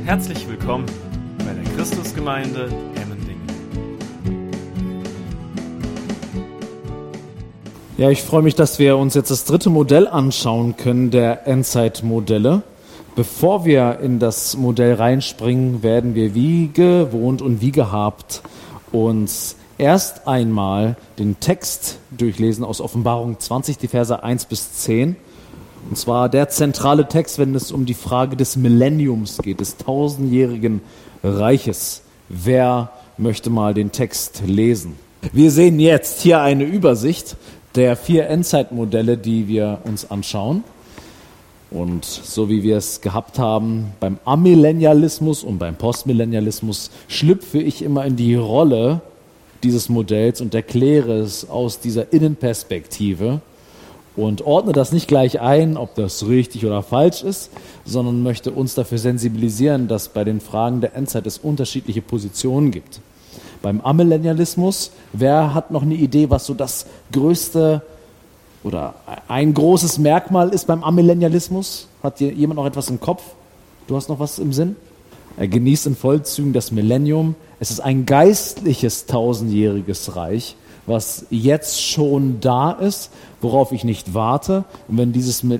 Herzlich willkommen bei der Christusgemeinde Emmendingen. Ja, ich freue mich, dass wir uns jetzt das dritte Modell anschauen können, der Endzeitmodelle. Bevor wir in das Modell reinspringen, werden wir wie gewohnt und wie gehabt uns erst einmal den Text durchlesen aus Offenbarung 20, die Verse 1 bis 10. Und zwar der zentrale Text, wenn es um die Frage des Millenniums geht, des tausendjährigen Reiches. Wer möchte mal den Text lesen? Wir sehen jetzt hier eine Übersicht der 4 Endzeitmodelle, die wir uns anschauen. Und so wie wir es gehabt haben beim Amillennialismus und beim Postmillennialismus, schlüpfe ich immer in die Rolle dieses Modells und erkläre es aus dieser Innenperspektive und ordne das nicht gleich ein, ob das richtig oder falsch ist, sondern möchte uns dafür sensibilisieren, dass bei den Fragen der Endzeit es unterschiedliche Positionen gibt. Beim Amillennialismus, wer hat noch eine Idee, was so das größte oder ein großes Merkmal ist beim Amillennialismus? Hat jemand noch etwas im Kopf? Du hast noch was im Sinn? Er genießt in Vollzügen das Millennium. Es ist ein geistliches tausendjähriges Reich, was jetzt schon da ist, worauf ich nicht warte. Und wenn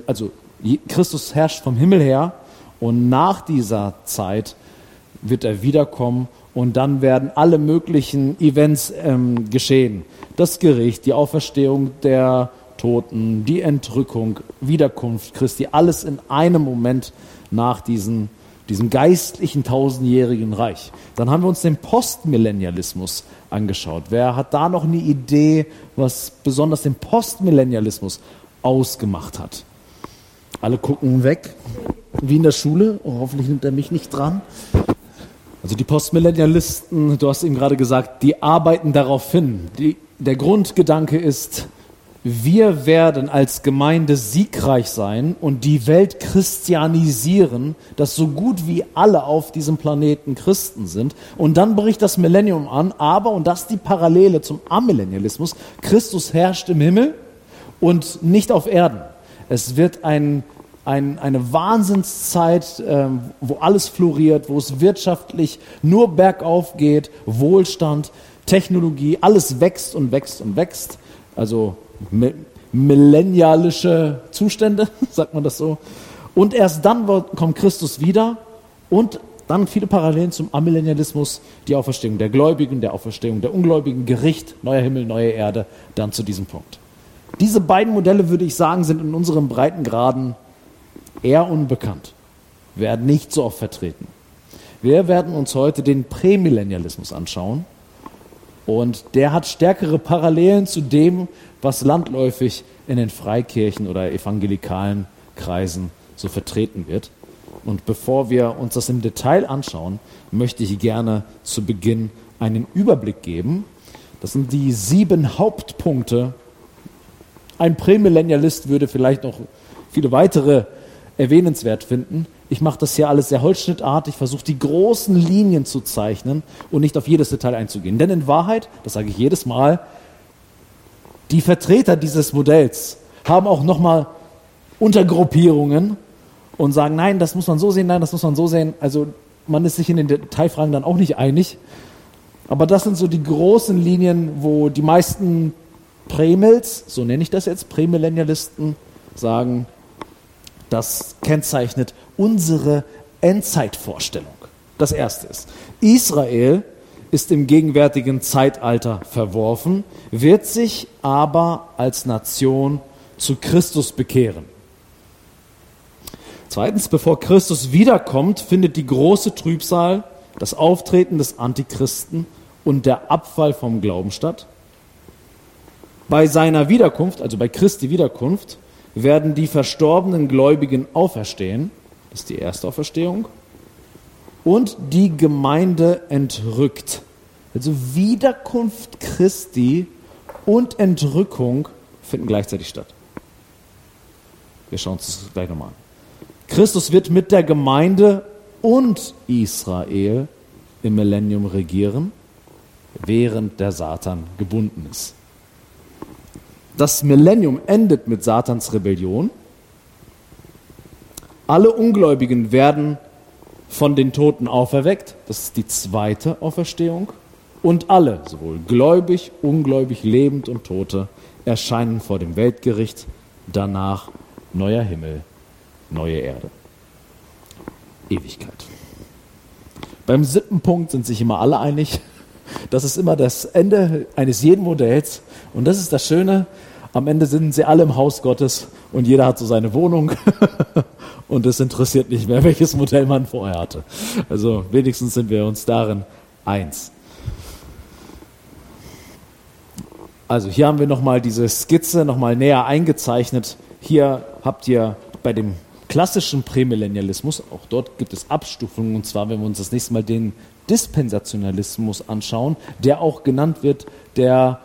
Christus herrscht vom Himmel her und nach dieser Zeit wird er wiederkommen und dann werden alle möglichen Events geschehen. Das Gericht, die Auferstehung der Toten, die Entrückung, Wiederkunft Christi, alles in einem Moment nach diesem geistlichen tausendjährigen Reich. Dann haben wir uns den Postmillennialismus angeschaut. Wer hat da noch eine Idee, was besonders den Postmillennialismus ausgemacht hat? Alle gucken weg, wie in der Schule. Oh, hoffentlich nimmt er mich nicht dran. Also die Postmillennialisten, du hast eben gerade gesagt, die arbeiten darauf hin. Der Grundgedanke ist, wir werden als Gemeinde siegreich sein und die Welt christianisieren, dass so gut wie alle auf diesem Planeten Christen sind. Und dann bricht das Millennium an, aber, und das ist die Parallele zum Amillennialismus, Christus herrscht im Himmel und nicht auf Erden. Es wird eine Wahnsinnszeit, wo alles floriert, wo es wirtschaftlich nur bergauf geht, Wohlstand, Technologie, alles wächst und wächst und wächst. Also millennialische Zustände, sagt man das so. Und erst dann kommt Christus wieder und dann viele Parallelen zum Amillennialismus, die Auferstehung der Gläubigen, der Auferstehung der Ungläubigen, Gericht, neuer Himmel, neue Erde, dann zu diesem Punkt. Diese beiden Modelle, würde ich sagen, sind in unseren Breitengraden eher unbekannt, werden nicht so oft vertreten. Wir werden uns heute den Prämillennialismus anschauen und der hat stärkere Parallelen zu dem, was landläufig in den Freikirchen oder evangelikalen Kreisen so vertreten wird. Und bevor wir uns das im Detail anschauen, möchte ich gerne zu Beginn einen Überblick geben. Das sind die 7 Hauptpunkte. Ein Prämillennialist würde vielleicht noch viele weitere erwähnenswert finden. Ich mache das hier alles sehr holzschnittartig, versuche die großen Linien zu zeichnen und nicht auf jedes Detail einzugehen. Denn in Wahrheit, das sage ich jedes Mal, die Vertreter dieses Modells haben auch nochmal Untergruppierungen und sagen, nein, das muss man so sehen, nein, das muss man so sehen. Also man ist sich in den Detailfragen dann auch nicht einig. Aber das sind so die großen Linien, wo die meisten Prämils, so nenne ich das jetzt, Prämillennialisten, sagen, das kennzeichnet unsere Endzeitvorstellung. Das erste ist, Israel ist im gegenwärtigen Zeitalter verworfen, wird sich aber als Nation zu Christus bekehren. Zweitens, bevor Christus wiederkommt, findet die große Trübsal, das Auftreten des Antichristen und der Abfall vom Glauben statt. Bei seiner Wiederkunft, also bei Christi Wiederkunft, werden die verstorbenen Gläubigen auferstehen. Das ist die erste Auferstehung. Und die Gemeinde entrückt. Also Wiederkunft Christi und Entrückung finden gleichzeitig statt. Wir schauen uns das gleich nochmal an. Christus wird mit der Gemeinde und Israel im Millennium regieren, während der Satan gebunden ist. Das Millennium endet mit Satans Rebellion. Alle Ungläubigen werden von den Toten auferweckt. Das ist die zweite Auferstehung. Und alle, sowohl gläubig, ungläubig, lebend und Tote, erscheinen vor dem Weltgericht. Danach neuer Himmel, neue Erde. Ewigkeit. Beim 7. Punkt sind sich immer alle einig. Das ist immer das Ende eines jeden Modells. Und das ist das Schöne. Am Ende sind sie alle im Haus Gottes und jeder hat so seine Wohnung. Und es interessiert nicht mehr, welches Modell man vorher hatte. Also wenigstens sind wir uns darin eins. Also hier haben wir nochmal diese Skizze nochmal näher eingezeichnet. Hier habt ihr bei dem klassischen Prämillennialismus, auch dort gibt es Abstufungen, und zwar, wenn wir uns das nächste Mal den Dispensationalismus anschauen, der auch genannt wird der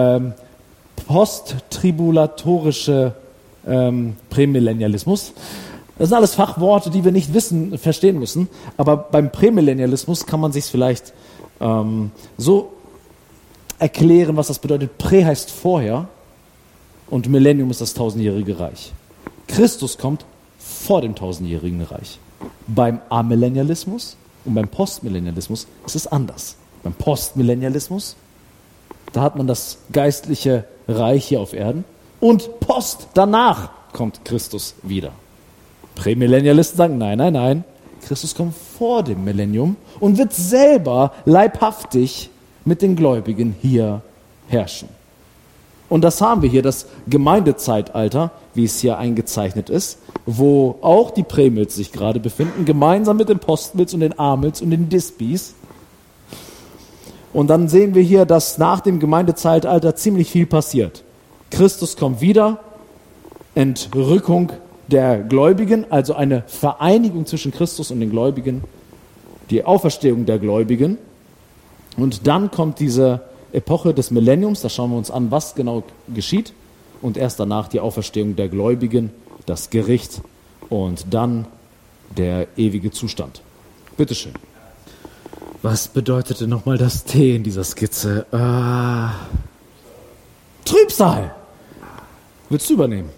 posttribulatorische Prämillennialismus. Das sind alles Fachworte, die wir nicht verstehen müssen, aber beim Prämillennialismus kann man sich vielleicht so erklären, was das bedeutet. Prä heißt vorher und Millennium ist das 1000-jährige Reich. Christus kommt vor dem 1000-jährigen Reich. Beim Amillennialismus und beim Postmillennialismus ist es anders. Beim Postmillennialismus, da hat man das geistliche Reich hier auf Erden und danach kommt Christus wieder. Prämillennialisten sagen, nein, Christus kommt vor dem Millennium und wird selber leibhaftig mit den Gläubigen hier herrschen. Und das haben wir hier, das Gemeindezeitalter, wie es hier eingezeichnet ist, wo auch die Prämils sich gerade befinden, gemeinsam mit den Postmils und den Amils und den Dispis. Und dann sehen wir hier, dass nach dem Gemeindezeitalter ziemlich viel passiert. Christus kommt wieder, Entrückung der Gläubigen, also eine Vereinigung zwischen Christus und den Gläubigen, die Auferstehung der Gläubigen. Und dann kommt diese Epoche des Millenniums, da schauen wir uns an, was genau geschieht. Und erst danach die Auferstehung der Gläubigen, das Gericht und dann der ewige Zustand. Bitteschön. Was bedeutete nochmal das T in dieser Skizze? Trübsal. Willst du übernehmen?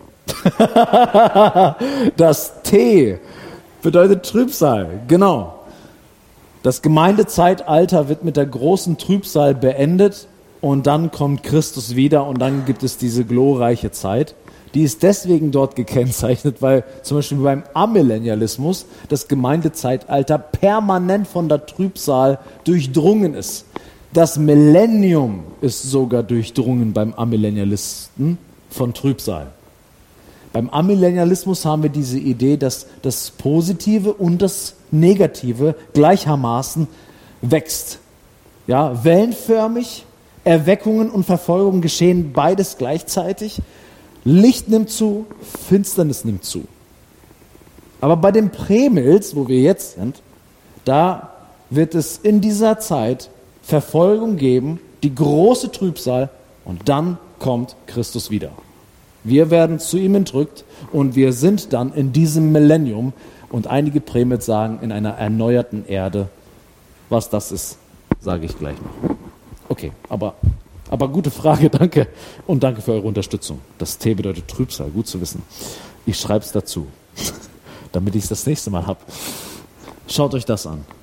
Das T bedeutet Trübsal, genau. Das Gemeindezeitalter wird mit der großen Trübsal beendet und dann kommt Christus wieder und dann gibt es diese glorreiche Zeit. Die ist deswegen dort gekennzeichnet, weil zum Beispiel beim Amillennialismus das Gemeindezeitalter permanent von der Trübsal durchdrungen ist. Das Millennium ist sogar durchdrungen beim Amillennialisten von Trübsal. Beim Amillennialismus haben wir diese Idee, dass das Positive und das Negative gleichermaßen wächst. Ja, wellenförmig, Erweckungen und Verfolgungen geschehen beides gleichzeitig. Licht nimmt zu, Finsternis nimmt zu. Aber bei den Prämils, wo wir jetzt sind, da wird es in dieser Zeit Verfolgung geben, die große Trübsal und dann kommt Christus wieder. Wir werden zu ihm entrückt und wir sind dann in diesem Millennium und einige Prämils sagen, in einer erneuerten Erde. Was das ist, sage ich gleich noch. Okay, aber gute Frage, danke. Und danke für eure Unterstützung. Das T bedeutet Trübsal, gut zu wissen. Ich schreibe es dazu, damit ich es das nächste Mal habe. Schaut euch das an.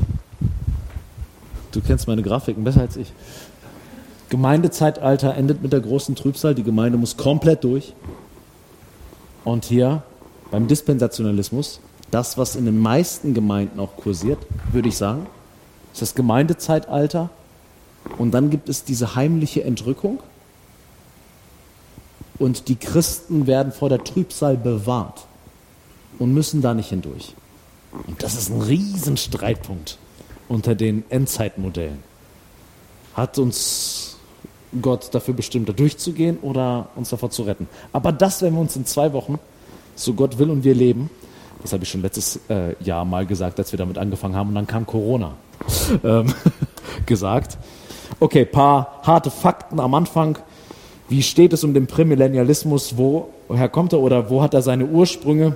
Du kennst meine Grafiken besser als ich. Gemeindezeitalter endet mit der großen Trübsal. Die Gemeinde muss komplett durch. Und hier beim Dispensationalismus, das, was in den meisten Gemeinden auch kursiert, würde ich sagen, ist das Gemeindezeitalter. Und dann gibt es diese heimliche Entrückung. Und die Christen werden vor der Trübsal bewahrt und müssen da nicht hindurch. Und das ist ein Riesenstreitpunkt unter den Endzeitmodellen. Hat uns Gott dafür bestimmt, da durchzugehen oder uns davor zu retten? Aber das werden wir uns in 2 Wochen, so Gott will und wir leben, das habe ich schon letztes Jahr mal gesagt, als wir damit angefangen haben und dann kam Corona, gesagt. Okay, paar harte Fakten am Anfang. Wie steht es um den Prämillennialismus? Woher kommt er oder wo hat er seine Ursprünge?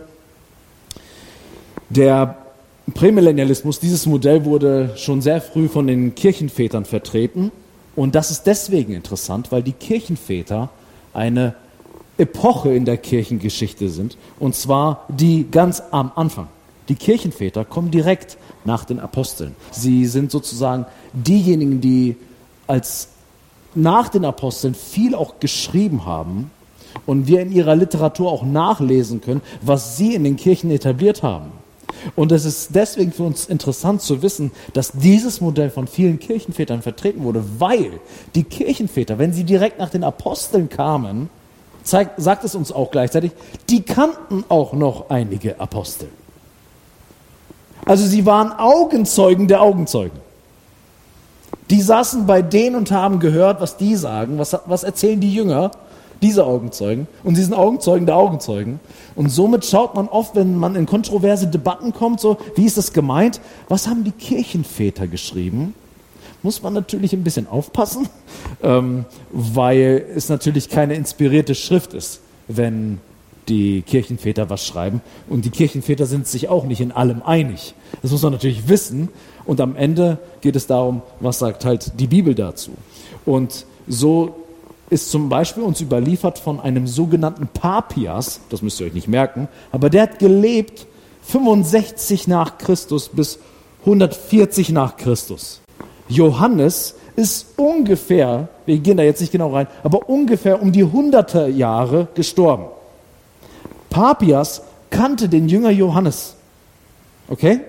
Der Prämillennialismus, dieses Modell wurde schon sehr früh von den Kirchenvätern vertreten. Und das ist deswegen interessant, weil die Kirchenväter eine Epoche in der Kirchengeschichte sind. Und zwar die ganz am Anfang. Die Kirchenväter kommen direkt nach den Aposteln. Sie sind sozusagen diejenigen, die nach den Aposteln viel auch geschrieben haben und wir in ihrer Literatur auch nachlesen können, was sie in den Kirchen etabliert haben. Und es ist deswegen für uns interessant zu wissen, dass dieses Modell von vielen Kirchenvätern vertreten wurde, weil die Kirchenväter, wenn sie direkt nach den Aposteln kamen, sagt es uns auch gleichzeitig, die kannten auch noch einige Apostel. Also sie waren Augenzeugen der Augenzeugen. Die saßen bei denen und haben gehört, was die sagen, was erzählen die Jünger, diese Augenzeugen. Und sie sind Augenzeugen der Augenzeugen. Und somit schaut man oft, wenn man in kontroverse Debatten kommt, so, wie ist das gemeint? Was haben die Kirchenväter geschrieben? Muss man natürlich ein bisschen aufpassen, weil es natürlich keine inspirierte Schrift ist, wenn die Kirchenväter was schreiben. Und die Kirchenväter sind sich auch nicht in allem einig. Das muss man natürlich wissen. Und am Ende geht es darum, was sagt halt die Bibel dazu. Und so ist zum Beispiel uns überliefert von einem sogenannten Papias, das müsst ihr euch nicht merken, aber der hat gelebt 65 nach Christus bis 140 nach Christus. Johannes ist ungefähr, wir gehen da jetzt nicht genau rein, aber ungefähr um die 100er Jahre gestorben. Papias kannte den Jünger Johannes. Okay?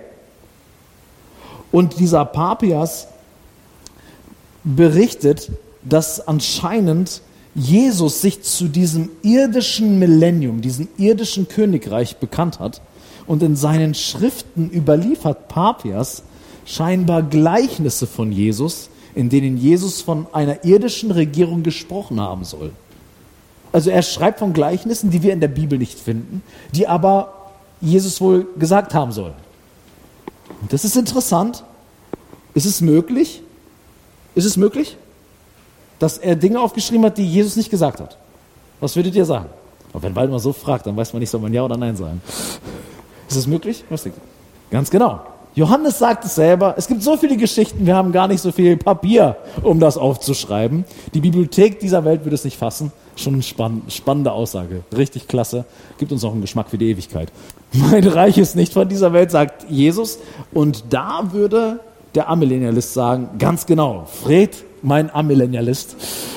Und dieser Papias berichtet, dass anscheinend Jesus sich zu diesem irdischen Millennium, diesem irdischen Königreich bekannt hat. Und in seinen Schriften überliefert Papias scheinbar Gleichnisse von Jesus, in denen Jesus von einer irdischen Regierung gesprochen haben soll. Also er schreibt von Gleichnissen, die wir in der Bibel nicht finden, die aber Jesus wohl gesagt haben soll. Und das ist interessant. Ist es möglich? Ist es möglich, dass er Dinge aufgeschrieben hat, die Jesus nicht gesagt hat? Was würdet ihr sagen? Aber wenn Waldemar so fragt, dann weiß man nicht, soll man Ja oder Nein sagen. Ist es möglich? Was denkt ihr? Ganz genau. Johannes sagt es selber, es gibt so viele Geschichten, wir haben gar nicht so viel Papier, um das aufzuschreiben. Die Bibliothek dieser Welt würde es nicht fassen. Schon eine spannende Aussage. Richtig klasse. Gibt uns auch einen Geschmack für die Ewigkeit. Mein Reich ist nicht von dieser Welt, sagt Jesus. Und da würde der Amillennialist sagen, ganz genau, Fred, mein Amillennialist.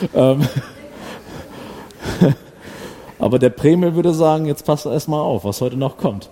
Aber der Premil würde sagen, jetzt passt erstmal auf, was heute noch kommt.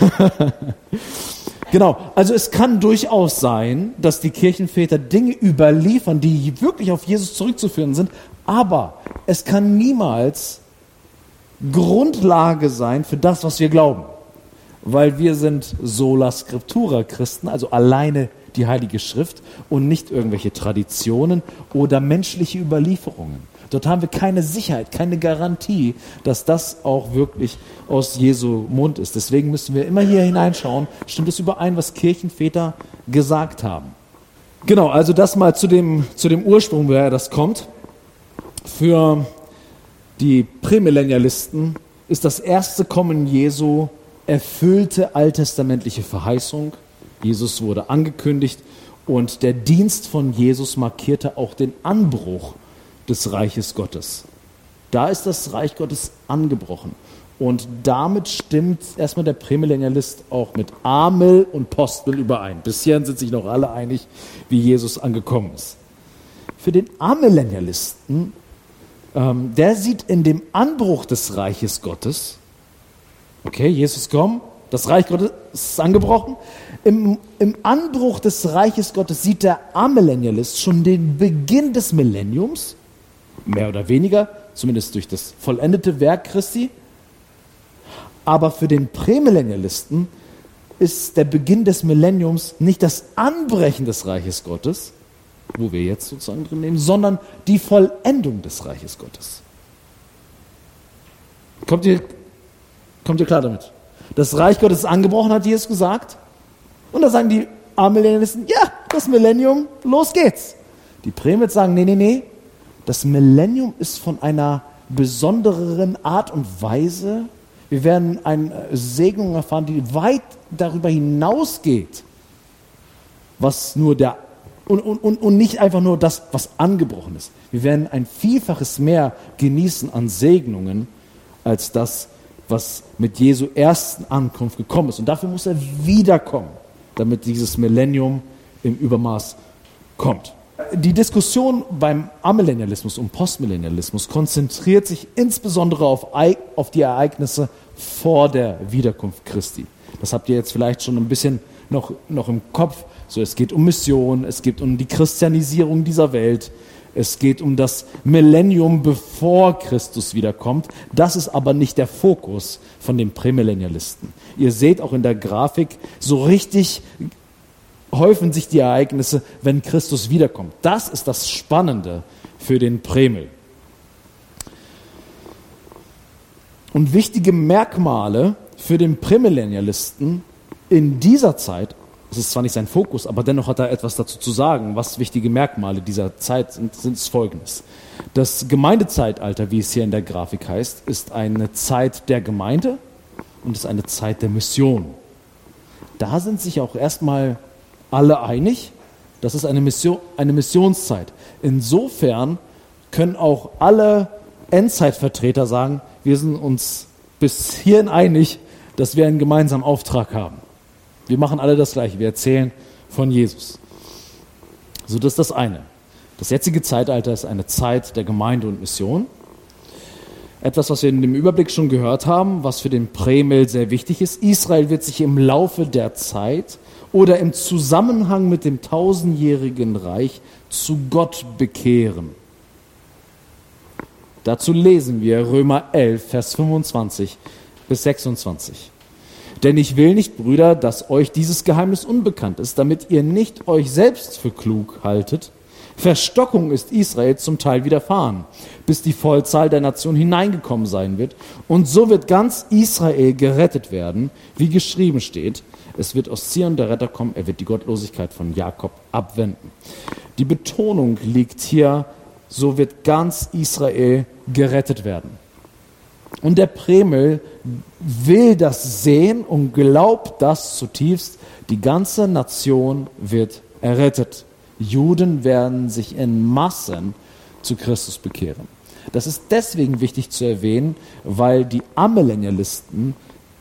Genau, also es kann durchaus sein, dass die Kirchenväter Dinge überliefern, die wirklich auf Jesus zurückzuführen sind, aber es kann niemals Grundlage sein für das, was wir glauben. Weil wir sind sola scriptura Christen, also alleine die Heilige Schrift und nicht irgendwelche Traditionen oder menschliche Überlieferungen. Dort haben wir keine Sicherheit, keine Garantie, dass das auch wirklich aus Jesu Mund ist. Deswegen müssen wir immer hier hineinschauen, stimmt es überein, was Kirchenväter gesagt haben. Genau, also das mal zu dem Ursprung, woher das kommt. Für die Prämillennialisten ist das erste Kommen Jesu erfüllte alttestamentliche Verheißung. Jesus wurde angekündigt und der Dienst von Jesus markierte auch den Anbruch des Reiches Gottes. Da ist das Reich Gottes angebrochen. Und damit stimmt erstmal der Prämillennialist auch mit Amel und Postel überein. Bisher sind sich noch alle einig, wie Jesus angekommen ist. Für den Amillennialisten, der sieht in dem Anbruch des Reiches Gottes, okay, Jesus kommt, das Reich Gottes ist angebrochen. Im Anbruch des Reiches Gottes sieht der Amillennialist schon den Beginn des Millenniums, mehr oder weniger, zumindest durch das vollendete Werk Christi. Aber für den Prämillennialisten ist der Beginn des Millenniums nicht das Anbrechen des Reiches Gottes, wo wir jetzt sozusagen drin nehmen, sondern die Vollendung des Reiches Gottes. Kommt ihr klar damit? Das Reich Gottes ist angebrochen, hat Jesus gesagt. Und da sagen die Amillennialisten, ja, das Millennium, los geht's. Die Prämils sagen, nee, das Millennium ist von einer besondereren Art und Weise. Wir werden eine Segnung erfahren, die weit darüber hinausgeht, was nur und nicht einfach nur das, was angebrochen ist. Wir werden ein Vielfaches mehr genießen an Segnungen, als das, was mit Jesu ersten Ankunft gekommen ist. Und dafür muss er wiederkommen, damit dieses Millennium im Übermaß kommt. Die Diskussion beim Amillennialismus und Postmillennialismus konzentriert sich insbesondere auf die Ereignisse vor der Wiederkunft Christi. Das habt ihr jetzt vielleicht schon ein bisschen noch im Kopf. So, es geht um Mission, es geht um die Christianisierung dieser Welt, es geht um das Millennium, bevor Christus wiederkommt. Das ist aber nicht der Fokus von den Prämillennialisten. Ihr seht auch in der Grafik, so richtig häufen sich die Ereignisse, wenn Christus wiederkommt. Das ist das Spannende für den Prämil. Und wichtige Merkmale für den Prämillennialisten in dieser Zeit, das ist zwar nicht sein Fokus, aber dennoch hat er etwas dazu zu sagen, was wichtige Merkmale dieser Zeit sind es folgendes. Das Gemeindezeitalter, wie es hier in der Grafik heißt, ist eine Zeit der Gemeinde und ist eine Zeit der Mission. Da sind sich auch erstmal alle einig, das ist eine Missionszeit. Insofern können auch alle Endzeitvertreter sagen, wir sind uns bis hierhin einig, dass wir einen gemeinsamen Auftrag haben. Wir machen alle das Gleiche, wir erzählen von Jesus. So, das ist das eine. Das jetzige Zeitalter ist eine Zeit der Gemeinde und Mission. Etwas, was wir in dem Überblick schon gehört haben, was für den Prämil sehr wichtig ist. Israel wird sich im Laufe der Zeit oder im Zusammenhang mit dem 1000-jährigen Reich zu Gott bekehren. Dazu lesen wir Römer 11, Vers 25 bis 26. Denn ich will nicht, Brüder, dass euch dieses Geheimnis unbekannt ist, damit ihr nicht euch selbst für klug haltet. Verstockung ist Israel zum Teil widerfahren, bis die Vollzahl der Nation hineingekommen sein wird. Und so wird ganz Israel gerettet werden, wie geschrieben steht. Es wird aus Zion der Retter kommen, er wird die Gottlosigkeit von Jakob abwenden. Die Betonung liegt hier, so wird ganz Israel gerettet werden. Und der Prämil will das sehen und glaubt das zutiefst. Die ganze Nation wird errettet. Juden werden sich in Massen zu Christus bekehren. Das ist deswegen wichtig zu erwähnen, weil die Amillennialisten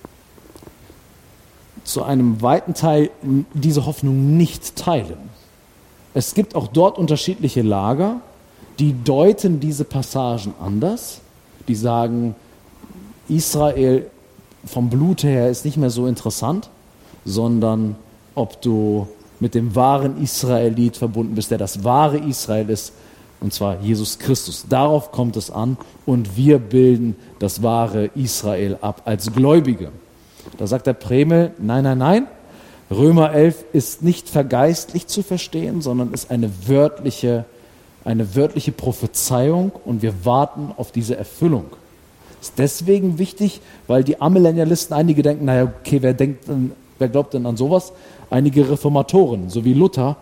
zu einem weiten Teil diese Hoffnung nicht teilen. Es gibt auch dort unterschiedliche Lager, die deuten diese Passagen anders. Die sagen, Israel vom Blut her ist nicht mehr so interessant, sondern ob du mit dem wahren Israelit verbunden bist, der das wahre Israel ist, und zwar Jesus Christus. Darauf kommt es an und wir bilden das wahre Israel ab als Gläubige. Da sagt der Prämil, nein, Römer 11 ist nicht vergeistlich zu verstehen, sondern ist eine wörtliche Prophezeiung und wir warten auf diese Erfüllung. Ist deswegen wichtig, weil die Amillennialisten, einige denken, naja, okay, wer glaubt denn an sowas? Einige Reformatoren, so wie Luther,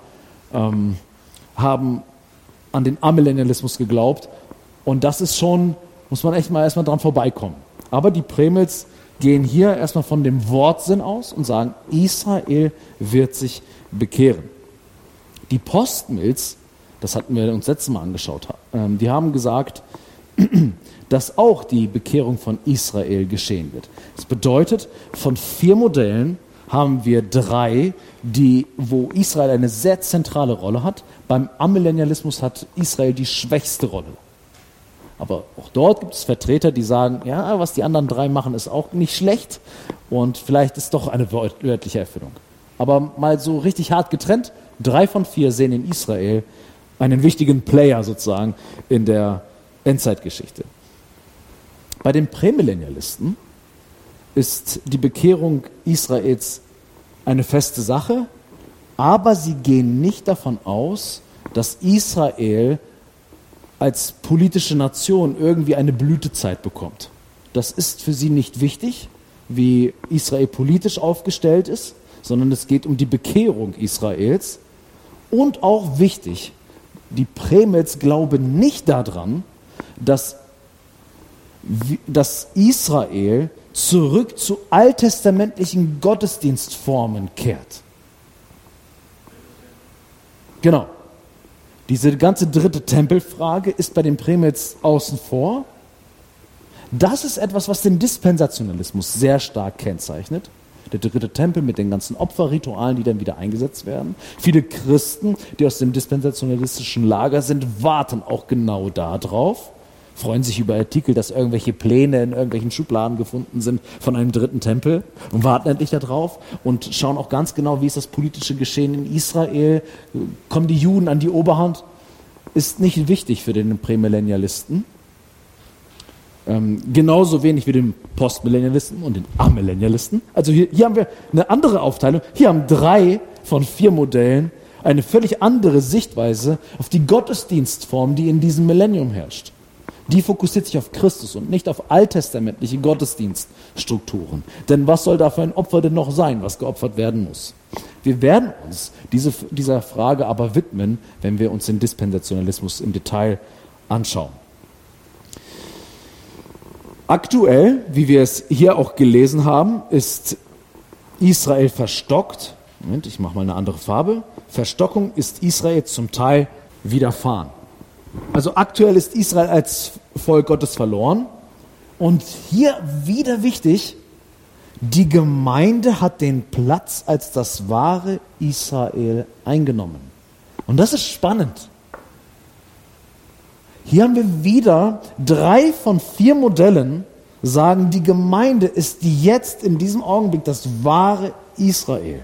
haben an den Amillennialismus geglaubt und das ist schon, muss man echt mal erstmal dran vorbeikommen. Aber die Prämils gehen hier erstmal von dem Wortsinn aus und sagen, Israel wird sich bekehren. Die Postmils, das hatten wir uns letztes Mal angeschaut, die haben gesagt, dass auch die Bekehrung von Israel geschehen wird. Das bedeutet, von 4 Modellen haben wir 3, wo Israel eine sehr zentrale Rolle hat. Beim Amillennialismus hat Israel die schwächste Rolle. Aber auch dort gibt es Vertreter, die sagen, ja, was die anderen 3 machen, ist auch nicht schlecht und vielleicht ist doch eine wörtliche Erfüllung. Aber mal so richtig hart getrennt, 3 von 4 sehen in Israel einen wichtigen Player sozusagen in der Endzeitgeschichte. Bei den Prämillennialisten ist die Bekehrung Israels eine feste Sache, aber sie gehen nicht davon aus, dass Israel als politische Nation irgendwie eine Blütezeit bekommt. Das ist für sie nicht wichtig, wie Israel politisch aufgestellt ist, sondern es geht um die Bekehrung Israels. Und auch wichtig, die Prämils glauben nicht daran, dass Israel zurück zu alttestamentlichen Gottesdienstformen kehrt. Genau. Diese ganze dritte Tempelfrage ist bei den Prämils außen vor. Das ist etwas, was den Dispensationalismus sehr stark kennzeichnet. Der dritte Tempel mit den ganzen Opferritualen, die dann wieder eingesetzt werden. Viele Christen, die aus dem dispensationalistischen Lager sind, warten auch genau darauf, freuen sich über Artikel, dass irgendwelche Pläne in irgendwelchen Schubladen gefunden sind von einem dritten Tempel und warten endlich darauf und schauen auch ganz genau, wie ist das politische Geschehen in Israel, kommen die Juden an die Oberhand, ist nicht wichtig für den Prämillennialisten. Genauso wenig wie den Postmillennialisten und den Amillennialisten. Also hier haben wir eine andere Aufteilung. Hier haben 3 von 4 Modellen eine völlig andere Sichtweise auf die Gottesdienstform, die in diesem Millennium herrscht. Die fokussiert sich auf Christus und nicht auf alttestamentliche Gottesdienststrukturen. Denn was soll da für ein Opfer denn noch sein, was geopfert werden muss? Wir werden uns dieser Frage aber widmen, wenn wir uns den Dispensationalismus im Detail anschauen. Aktuell, wie wir es hier auch gelesen haben, ist Israel verstockt. Moment, ich mache mal eine andere Farbe. Verstockung ist Israel zum Teil widerfahren. Also aktuell ist Israel als Volk Gottes verloren. Und hier wieder wichtig, die Gemeinde hat den Platz als das wahre Israel eingenommen. Und das ist spannend. Hier haben wir wieder 3 von 4 Modellen, sagen, die Gemeinde ist jetzt in diesem Augenblick das wahre Israel.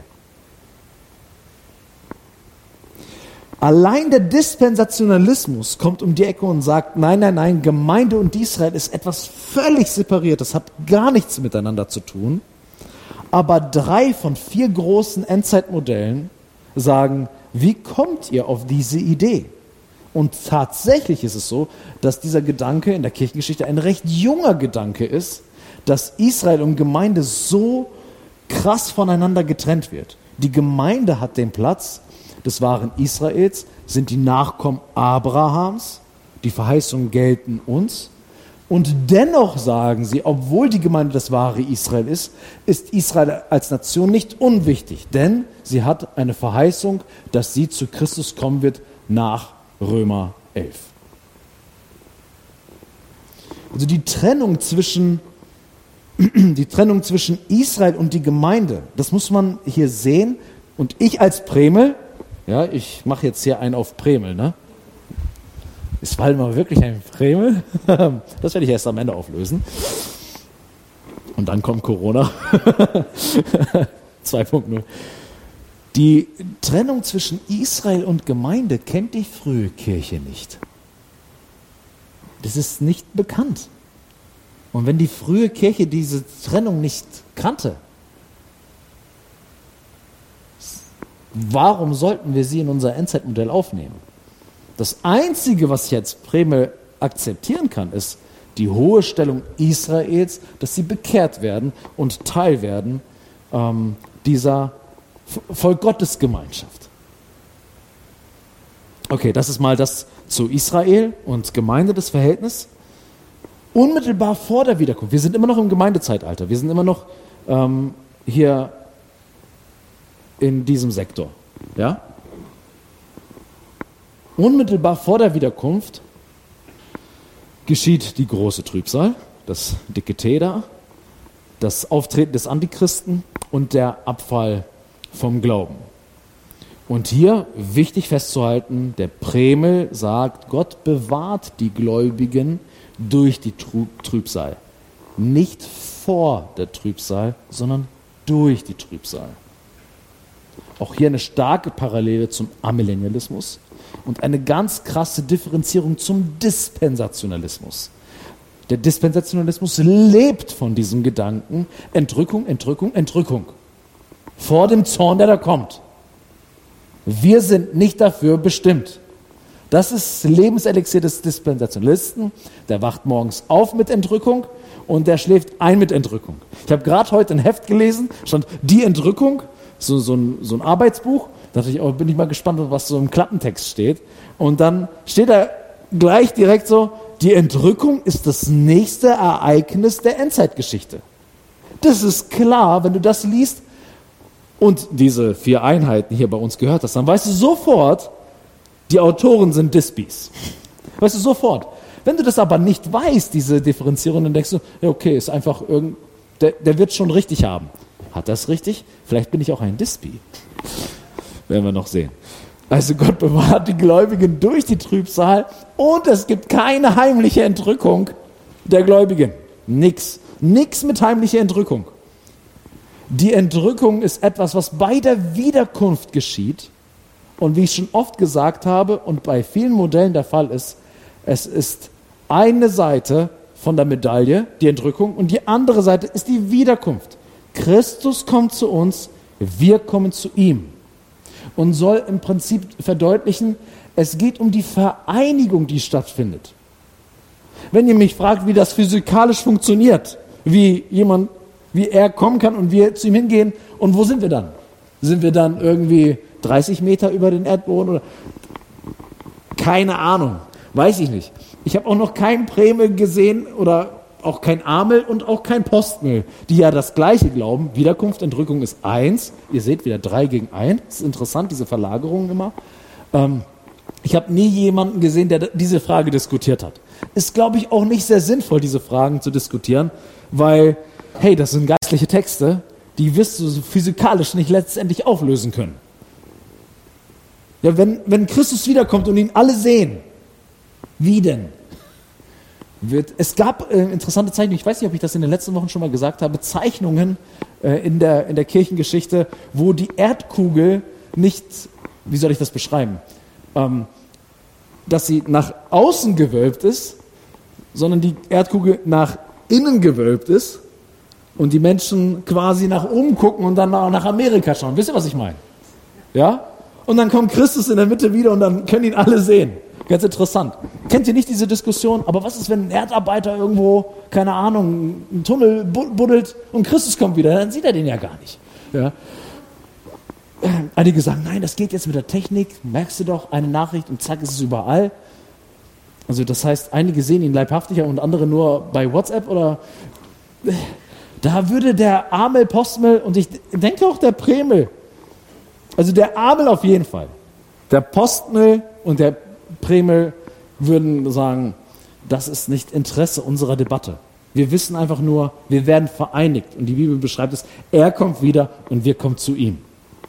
Allein der Dispensationalismus kommt um die Ecke und sagt, nein, Gemeinde und Israel ist etwas völlig separiert, das hat gar nichts miteinander zu tun. Aber 3 von 4 großen Endzeitmodellen sagen, wie kommt ihr auf diese Idee? Und tatsächlich ist es so, dass dieser Gedanke in der Kirchengeschichte ein recht junger Gedanke ist, dass Israel und Gemeinde so krass voneinander getrennt wird. Die Gemeinde hat den Platz des wahren Israels, sind die Nachkommen Abrahams, die Verheißungen gelten uns. Und dennoch sagen sie, obwohl die Gemeinde das wahre Israel ist Israel als Nation nicht unwichtig, denn sie hat eine Verheißung, dass sie zu Christus kommen wird nach Römer 11. Also die Trennung zwischen Israel und die Gemeinde, das muss man hier sehen. Und ich als Premel, ja, ich mache jetzt hier einen auf Premel, ne? Ist Waldemar wirklich ein Premel? Das werde ich erst am Ende auflösen. Und dann kommt Corona. 2.0. Die Trennung zwischen Israel und Gemeinde kennt die frühe Kirche nicht. Das ist nicht bekannt. Und wenn die frühe Kirche diese Trennung nicht kannte, warum sollten wir sie in unser Endzeitmodell aufnehmen? Das Einzige, was ich als Premel akzeptieren kann, ist die hohe Stellung Israels, dass sie bekehrt werden und Teil werden dieser Volk Gottes Gemeinschaft. Okay, das ist mal das zu Israel und Gemeinde, das Verhältnis. Unmittelbar vor der Wiederkunft, wir sind immer noch im Gemeindezeitalter, wir sind immer noch hier in diesem Sektor. Ja? Unmittelbar vor der Wiederkunft geschieht die große Trübsal, das dicke T da, das Auftreten des Antichristen und der Abfall vom Glauben. Und hier wichtig festzuhalten, der Premel sagt, Gott bewahrt die Gläubigen durch die Trübsal. Nicht vor der Trübsal, sondern durch die Trübsal. Auch hier eine starke Parallele zum Amillennialismus und eine ganz krasse Differenzierung zum Dispensationalismus. Der Dispensationalismus lebt von diesem Gedanken, Entrückung, Entrückung, Entrückung. Vor dem Zorn, der da kommt. Wir sind nicht dafür bestimmt. Das ist Lebenselixier des Dispensationalisten. Der wacht morgens auf mit Entrückung und der schläft ein mit Entrückung. Ich habe gerade heute ein Heft gelesen, stand die Entrückung, so ein Arbeitsbuch. Da dachte ich, oh, bin ich mal gespannt, was so im Klappentext steht. Und dann steht da gleich direkt so, die Entrückung ist das nächste Ereignis der Endzeitgeschichte. Das ist klar, wenn du das liest und diese 4 Einheiten hier bei uns gehört hast, dann weißt du sofort, die Autoren sind Dispies. Weißt du sofort, Wenn du das aber nicht weißt, diese Differenzierung, dann denkst du, ja okay, ist einfach der wird schon richtig haben. Hat das richtig? Vielleicht bin ich auch ein Dispi. Werden wir noch sehen. Also Gott bewahrt die Gläubigen durch die Trübsal und es gibt keine heimliche Entrückung der Gläubigen. Nix mit heimlicher Entrückung. Die Entrückung ist etwas, was bei der Wiederkunft geschieht. Und wie ich schon oft gesagt habe und bei vielen Modellen der Fall ist, es ist eine Seite von der Medaille, die Entrückung, und die andere Seite ist die Wiederkunft. Christus kommt zu uns, wir kommen zu ihm. Und soll im Prinzip verdeutlichen, es geht um die Vereinigung, die stattfindet. Wenn ihr mich fragt, wie das physikalisch funktioniert, wie er kommen kann und wir zu ihm hingehen, und wo sind wir dann? Sind wir dann irgendwie 30 Meter über den Erdboden? Oder? Keine Ahnung, weiß ich nicht. Ich habe auch noch keinen Prämel gesehen oder auch kein Amel und auch kein Postmel, die ja das Gleiche glauben. Wiederkunft, Entrückung ist 1. Ihr seht wieder 3 gegen 1. Das ist interessant, diese Verlagerungen immer. Ich habe nie jemanden gesehen, der diese Frage diskutiert hat. Ist, glaube ich, auch nicht sehr sinnvoll, diese Fragen zu diskutieren, weil, hey, das sind geistliche Texte, die wirst du physikalisch nicht letztendlich auflösen können. Ja, wenn Christus wiederkommt und ihn alle sehen, wie denn? Es gab interessante Zeichnungen, ich weiß nicht, ob ich das in den letzten Wochen schon mal gesagt habe, Zeichnungen in der Kirchengeschichte, wo die Erdkugel nicht, wie soll ich das beschreiben, dass sie nach außen gewölbt ist, sondern die Erdkugel nach innen gewölbt ist und die Menschen quasi nach oben gucken und dann nach Amerika schauen. Wisst ihr, was ich meine? Ja? Und dann kommt Christus in der Mitte wieder und dann können ihn alle sehen. Ganz interessant. Kennt ihr nicht diese Diskussion? Aber was ist, wenn ein Erdarbeiter irgendwo, keine Ahnung, einen Tunnel buddelt und Christus kommt wieder? Dann sieht er den ja gar nicht. Ja? Einige sagen, nein, das geht jetzt mit der Technik. Merkst du doch, eine Nachricht und zack, ist es überall. Also das heißt, einige sehen ihn leibhaftiger und andere nur bei WhatsApp oder... Da würde der Amel, Postmel und ich denke auch der Prämel, also der Amel auf jeden Fall, der Postmel und der Prämel würden sagen, das ist nicht Interesse unserer Debatte. Wir wissen einfach nur, wir werden vereinigt. Und die Bibel beschreibt es, er kommt wieder und wir kommen zu ihm.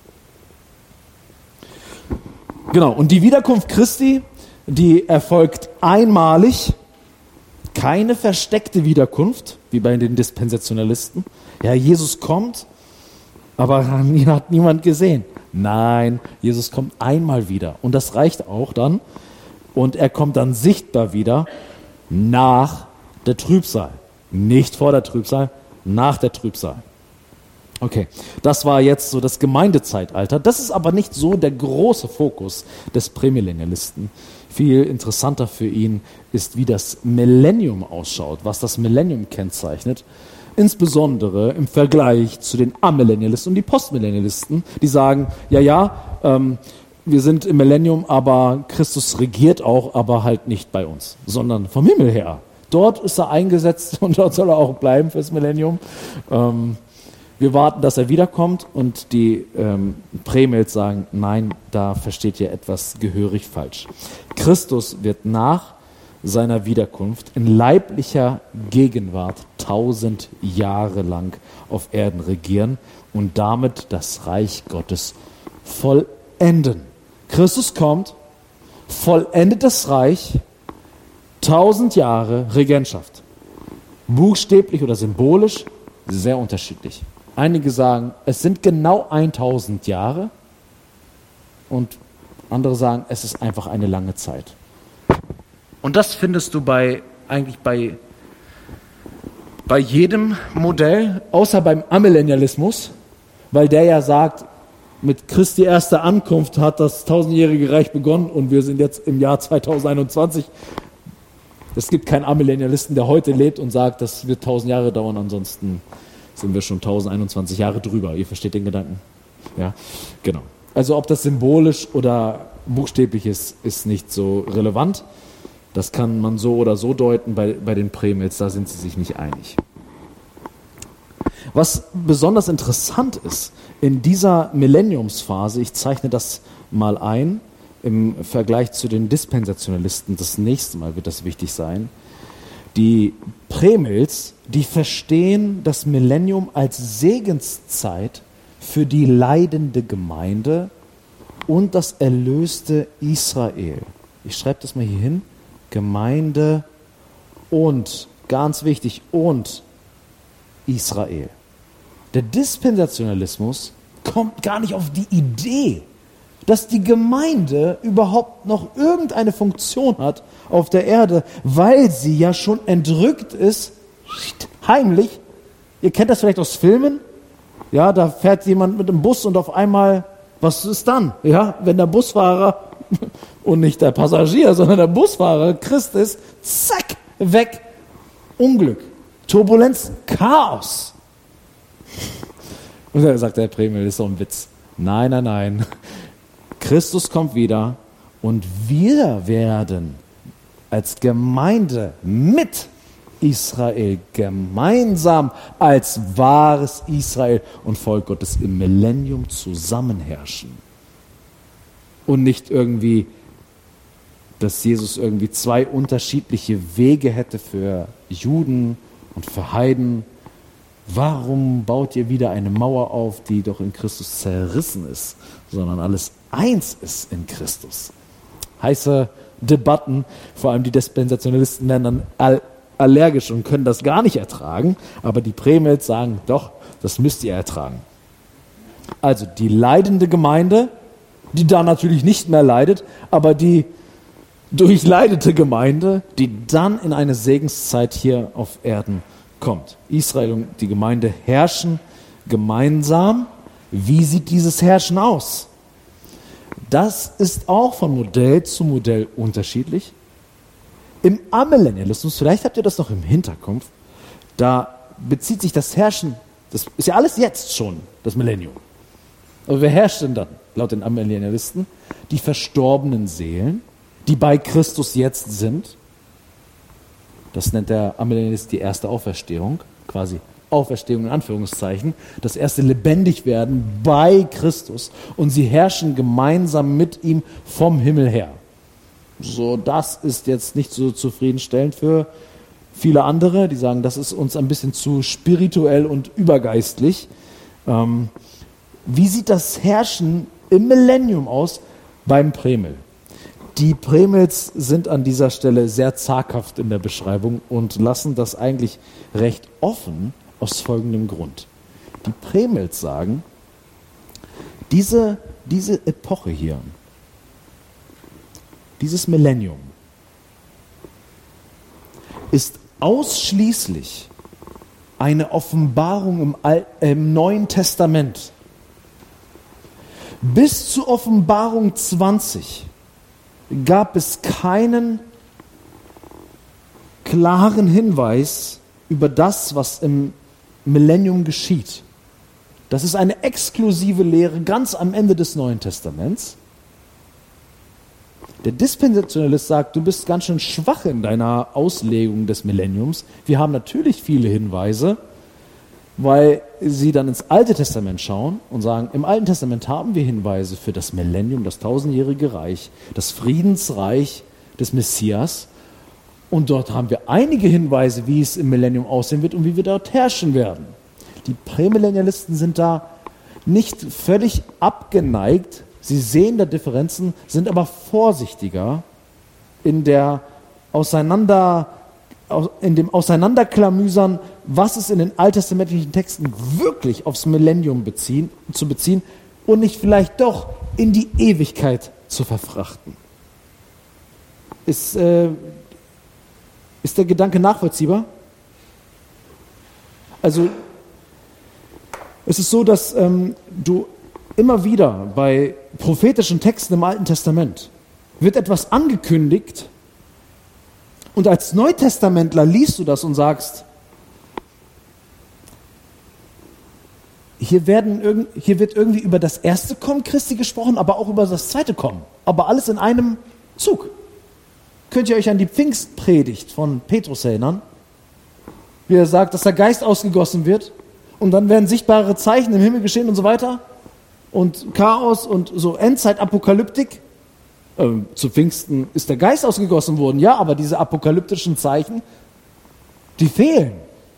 Genau, und die Wiederkunft Christi, die erfolgt einmalig, keine versteckte Wiederkunft, wie bei den Dispensationalisten. Ja, Jesus kommt, aber ihn hat niemand gesehen. Nein, Jesus kommt einmal wieder und das reicht auch dann. Und er kommt dann sichtbar wieder nach der Trübsal. Nicht vor der Trübsal, nach der Trübsal. Okay, das war jetzt so das Gemeindezeitalter. Das ist aber nicht so der große Fokus des Prämillennialisten. Viel interessanter für ihn ist, wie das Millennium ausschaut, was das Millennium kennzeichnet. Insbesondere im Vergleich zu den Amillennialisten und die Postmillennialisten, die sagen, wir sind im Millennium, aber Christus regiert auch, aber halt nicht bei uns, sondern vom Himmel her. Dort ist er eingesetzt und dort soll er auch bleiben fürs Millennium. Wir warten, dass er wiederkommt und die Prämels sagen, nein, da versteht ihr etwas gehörig falsch. Christus wird nach seiner Wiederkunft in leiblicher Gegenwart 1000 Jahre lang auf Erden regieren und damit das Reich Gottes vollenden. Christus kommt, vollendet das Reich, 1000 Jahre Regentschaft. Buchstäblich oder symbolisch, sehr unterschiedlich. Einige sagen, es sind genau 1000 Jahre und andere sagen, es ist einfach eine lange Zeit. Und das findest du eigentlich bei jedem Modell, außer beim Amillennialismus, weil der ja sagt, mit Christi erster Ankunft hat das 1000-jährige Reich begonnen und wir sind jetzt im Jahr 2021. Es gibt keinen Amillennialisten, der heute lebt und sagt, das wird 1000 Jahre dauern, ansonsten sind wir schon 1021 Jahre drüber. Ihr versteht den Gedanken? Ja, genau. Also ob das symbolisch oder buchstäblich ist nicht so relevant. Das kann man so oder so deuten bei den Prämels, da sind sie sich nicht einig. Was besonders interessant ist in dieser Millenniumsphase, ich zeichne das mal ein, im Vergleich zu den Dispensationalisten, das nächste Mal wird das wichtig sein. Die Prämils, die verstehen das Millennium als Segenszeit für die leidende Gemeinde und das erlöste Israel. Ich schreibe das mal hier hin. Gemeinde und, ganz wichtig, und Israel. Der Dispensationalismus kommt gar nicht auf die Idee, dass die Gemeinde überhaupt noch irgendeine Funktion hat auf der Erde, weil sie ja schon entrückt ist, heimlich. Ihr kennt das vielleicht aus Filmen. Ja, da fährt jemand mit dem Bus und auf einmal, was ist dann? Ja, wenn der Busfahrer und nicht der Passagier, sondern der Busfahrer Christ ist, zack, weg. Unglück, Turbulenz, Chaos. Und dann sagt der Prämil, das ist so ein Witz. Nein, nein, nein. Christus kommt wieder und wir werden als Gemeinde mit Israel gemeinsam als wahres Israel und Volk Gottes im Millennium zusammen herrschen. Und nicht irgendwie, dass Jesus irgendwie zwei unterschiedliche Wege hätte für Juden und für Heiden. Warum baut ihr wieder eine Mauer auf, die doch in Christus zerrissen ist, sondern alles eins ist in Christus? Heiße Debatten, vor allem die Dispensationalisten werden dann allergisch und können das gar nicht ertragen, aber die Prämils sagen, doch, das müsst ihr ertragen. Also die leidende Gemeinde, die da natürlich nicht mehr leidet, aber die durchleidete Gemeinde, die dann in eine Segenszeit hier auf Erden kommt. Israel und die Gemeinde herrschen gemeinsam. Wie sieht dieses Herrschen aus? Das ist auch von Modell zu Modell unterschiedlich. Im Amillennialismus, vielleicht habt ihr das noch im Hinterkopf, da bezieht sich das Herrschen, das ist ja alles jetzt schon, das Millennium. Aber wer herrscht denn dann, laut den Amillennialisten? Die verstorbenen Seelen, die bei Christus jetzt sind. Das nennt der Amillennialist die erste Auferstehung, quasi Auferstehung in Anführungszeichen, das erste Lebendigwerden bei Christus und sie herrschen gemeinsam mit ihm vom Himmel her. So, das ist jetzt nicht so zufriedenstellend für viele andere, die sagen, das ist uns ein bisschen zu spirituell und übergeistlich. Wie sieht das Herrschen im Millennium aus beim Prämil? Die Prämils sind an dieser Stelle sehr zaghaft in der Beschreibung und lassen das eigentlich recht offen aus folgendem Grund. Die Prämils sagen, diese Epoche hier, dieses Millennium, ist ausschließlich eine Offenbarung im Neuen Testament. Bis zur Offenbarung 20 gab es keinen klaren Hinweis über das, was im Millennium geschieht. Das ist eine exklusive Lehre ganz am Ende des Neuen Testaments. Der Dispensationalist sagt, du bist ganz schön schwach in deiner Auslegung des Millenniums. Wir haben natürlich viele Hinweise, weil sie dann ins Alte Testament schauen und sagen, im Alten Testament haben wir Hinweise für das Millennium, das tausendjährige Reich, das Friedensreich des Messias. Und dort haben wir einige Hinweise, wie es im Millennium aussehen wird und wie wir dort herrschen werden. Die Prämillennialisten sind da nicht völlig abgeneigt. Sie sehen da Differenzen, sind aber vorsichtiger in dem Auseinanderklamüsern, was es in den alttestamentlichen Texten wirklich aufs Millennium zu beziehen und nicht vielleicht doch in die Ewigkeit zu verfrachten. Ist der Gedanke nachvollziehbar? Also es ist so, dass du immer wieder bei prophetischen Texten im Alten Testament wird etwas angekündigt und als Neutestamentler liest du das und sagst, hier wird irgendwie über das erste Kommen Christi gesprochen, aber auch über das zweite Kommen, aber alles in einem Zug. Könnt ihr euch an die Pfingstpredigt von Petrus erinnern? Wie er sagt, dass der Geist ausgegossen wird und dann werden sichtbare Zeichen im Himmel geschehen und so weiter und Chaos und so Endzeit-Apokalyptik. Zu Pfingsten ist der Geist ausgegossen worden. Ja, aber diese apokalyptischen Zeichen, die fehlen.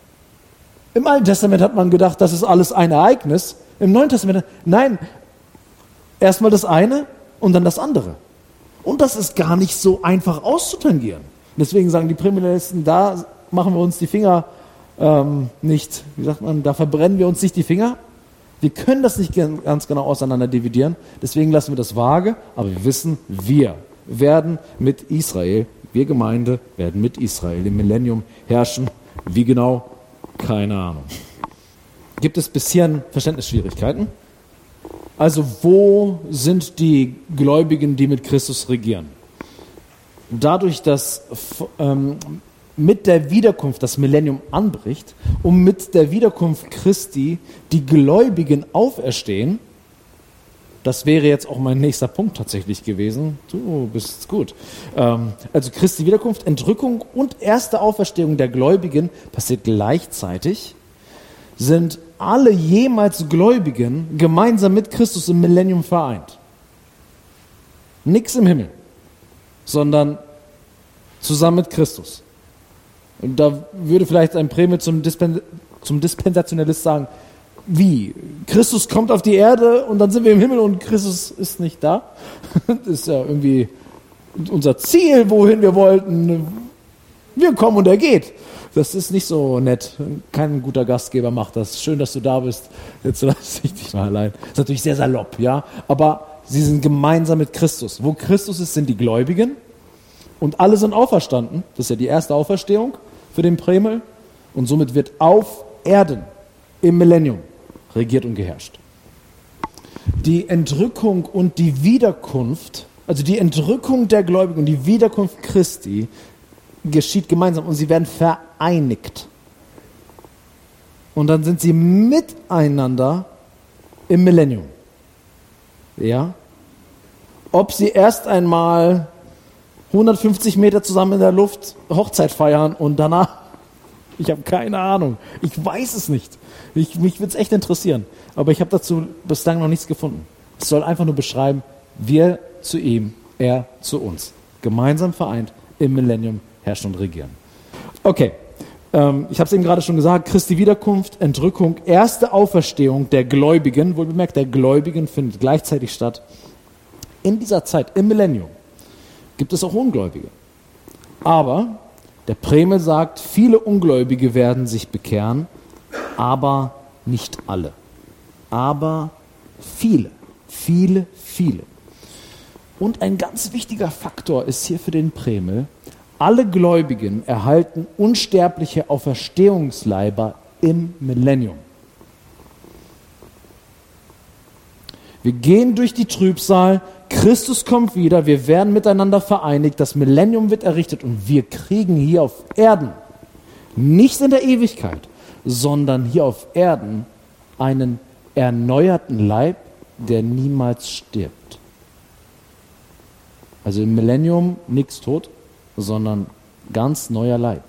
Im Alten Testament hat man gedacht, das ist alles ein Ereignis. Im Neuen Testament, nein, erstmal das eine und dann das andere. Und das ist gar nicht so einfach auszutangieren. Deswegen sagen die Premillennialisten, da machen wir uns die Finger nicht, wie sagt man, da verbrennen wir uns nicht die Finger. Wir können das nicht ganz genau auseinander dividieren, deswegen lassen wir das vage, aber wir wissen, wir werden mit Israel, wir Gemeinde werden mit Israel im Millennium herrschen. Wie genau? Keine Ahnung. Gibt es bisher Verständnisschwierigkeiten? Also wo sind die Gläubigen, die mit Christus regieren? Dadurch, dass mit der Wiederkunft das Millennium anbricht und mit der Wiederkunft Christi die Gläubigen auferstehen, das wäre jetzt auch mein nächster Punkt tatsächlich gewesen. Du bist gut. Also Christi Wiederkunft, Entrückung und erste Auferstehung der Gläubigen passiert gleichzeitig, sind alle jemals Gläubigen gemeinsam mit Christus im Millennium vereint. Nichts im Himmel, sondern zusammen mit Christus. Und da würde vielleicht ein Prämie zum Dispensationalist sagen, wie? Christus kommt auf die Erde und dann sind wir im Himmel und Christus ist nicht da? Das ist ja irgendwie unser Ziel, wohin wir wollten. Wir kommen und er geht. Das ist nicht so nett. Kein guter Gastgeber macht das. Schön, dass du da bist. Jetzt lasse ich dich mal allein. Das ist natürlich sehr salopp, ja. Aber sie sind gemeinsam mit Christus. Wo Christus ist, sind die Gläubigen. Und alle sind auferstanden. Das ist ja die erste Auferstehung für den Prämel. Und somit wird auf Erden im Millennium regiert und geherrscht. Die Entrückung und die Wiederkunft, also die Entrückung der Gläubigen und die Wiederkunft Christi geschieht gemeinsam und sie werden vereinigt. Und dann sind sie miteinander im Millennium. Ja? Ob sie erst einmal 150 Meter zusammen in der Luft Hochzeit feiern und danach, ich habe keine Ahnung. Ich weiß es nicht. Mich würde es echt interessieren. Aber ich habe dazu bislang noch nichts gefunden. Es soll einfach nur beschreiben, wir zu ihm, er zu uns. Gemeinsam vereint im Millennium herrschen und regieren. Okay, ich habe es eben gerade schon gesagt, Christi Wiederkunft, Entrückung, erste Auferstehung der Gläubigen, wohlbemerkt, der Gläubigen findet gleichzeitig statt. In dieser Zeit, im Millennium, gibt es auch Ungläubige. Aber der Prämel sagt, viele Ungläubige werden sich bekehren, aber nicht alle. Aber viele, viele, viele. Und ein ganz wichtiger Faktor ist hier für den Prämel, alle Gläubigen erhalten unsterbliche Auferstehungsleiber im Millennium. Wir gehen durch die Trübsal, Christus kommt wieder, wir werden miteinander vereinigt, das Millennium wird errichtet und wir kriegen hier auf Erden, nicht in der Ewigkeit, sondern hier auf Erden einen erneuerten Leib, der niemals stirbt. Also im Millennium nichts tot, sondern ganz neuer Leib.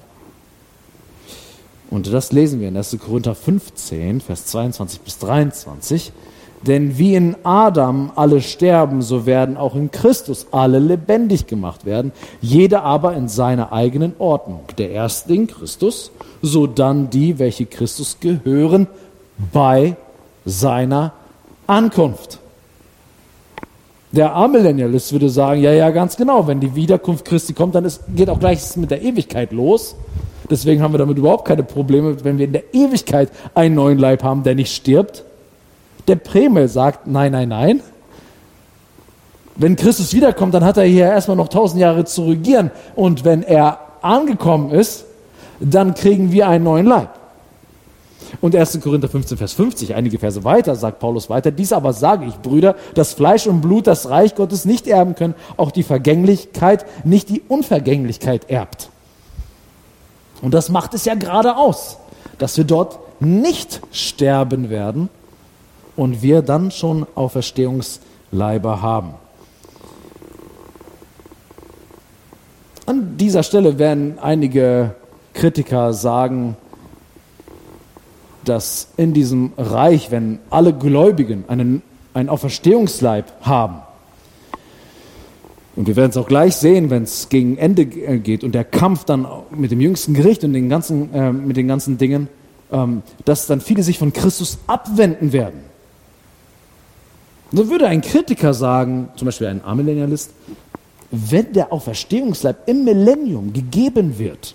Und das lesen wir in 1. Korinther 15, Vers 22 bis 23. Denn wie in Adam alle sterben, so werden auch in Christus alle lebendig gemacht werden, jeder aber in seiner eigenen Ordnung. Der Erstling Christus, sodann die, welche Christus gehören, bei seiner Ankunft. Der Amillennialist würde sagen, ja, ganz genau, wenn die Wiederkunft Christi kommt, dann geht auch gleich mit der Ewigkeit los. Deswegen haben wir damit überhaupt keine Probleme, wenn wir in der Ewigkeit einen neuen Leib haben, der nicht stirbt. Der Prämel sagt, nein. Wenn Christus wiederkommt, dann hat er hier erstmal noch 1000 Jahre zu regieren. Und wenn er angekommen ist, dann kriegen wir einen neuen Leib. Und 1. Korinther 15, Vers 50, einige Verse weiter, sagt Paulus weiter, dies aber sage ich, Brüder, dass Fleisch und Blut das Reich Gottes nicht erben können, auch die Vergänglichkeit nicht die Unvergänglichkeit erbt. Und das macht es ja gerade aus, dass wir dort nicht sterben werden und wir dann schon Auferstehungsleiber haben. An dieser Stelle werden einige Kritiker sagen, dass in diesem Reich, wenn alle Gläubigen einen Auferstehungsleib haben, Und wir werden es auch gleich sehen, wenn es gegen Ende geht und der Kampf dann mit dem jüngsten Gericht und mit den ganzen Dingen, dass dann viele sich von Christus abwenden werden. So würde ein Kritiker sagen, zum Beispiel ein Amillennialist, wenn der Auferstehungsleib im Millennium gegeben wird,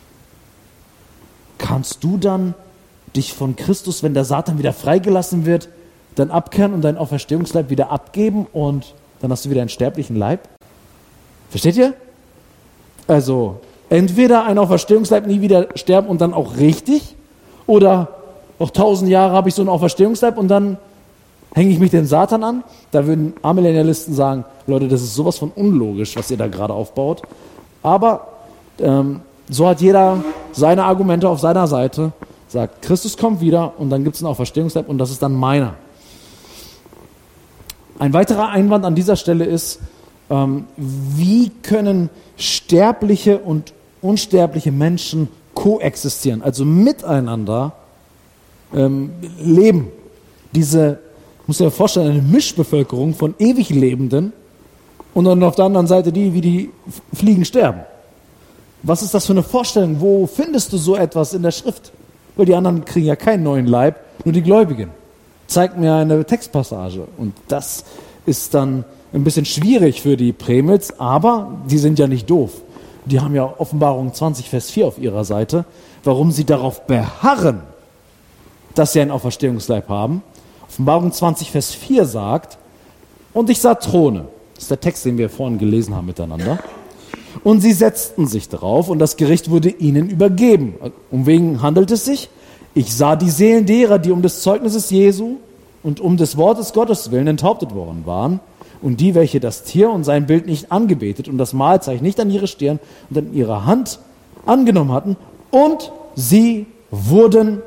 kannst du dann dich von Christus, wenn der Satan wieder freigelassen wird, dann abkehren und deinen Auferstehungsleib wieder abgeben und dann hast du wieder einen sterblichen Leib? Versteht ihr? Also, entweder ein Auferstehungsleib nie wieder sterben und dann auch richtig, oder noch 1000 Jahre habe ich so einen Auferstehungsleib und dann hänge ich mich dem Satan an? Da würden Amillennialisten sagen, Leute, das ist sowas von unlogisch, was ihr da gerade aufbaut. Aber so hat jeder seine Argumente auf seiner Seite, sagt, Christus kommt wieder und dann gibt es einen Auferstehungsleib und das ist dann meiner. Ein weiterer Einwand an dieser Stelle ist, wie können sterbliche und unsterbliche Menschen koexistieren, also miteinander leben. Muss dir vorstellen, eine Mischbevölkerung von ewig Lebenden und dann auf der anderen Seite die, wie die Fliegen sterben. Was ist das für eine Vorstellung? Wo findest du so etwas in der Schrift? Weil die anderen kriegen ja keinen neuen Leib, nur die Gläubigen. Zeig mir eine Textpassage. Und das ist dann ein bisschen schwierig für die Premils, aber die sind ja nicht doof. Die haben ja Offenbarung 20, Vers 4 auf ihrer Seite, warum sie darauf beharren, dass sie einen Auferstehungsleib haben. Offenbarung 20, Vers 4 sagt, und ich sah Throne. Das ist der Text, den wir vorhin gelesen haben miteinander. Und sie setzten sich darauf und das Gericht wurde ihnen übergeben. Um wen handelt es sich? Ich sah die Seelen derer, die um des Zeugnisses Jesu und um des Wortes Gottes willen enthauptet worden waren und die, welche das Tier und sein Bild nicht angebetet und das Mahlzeichen nicht an ihre Stirn und an ihre Hand angenommen hatten und sie wurden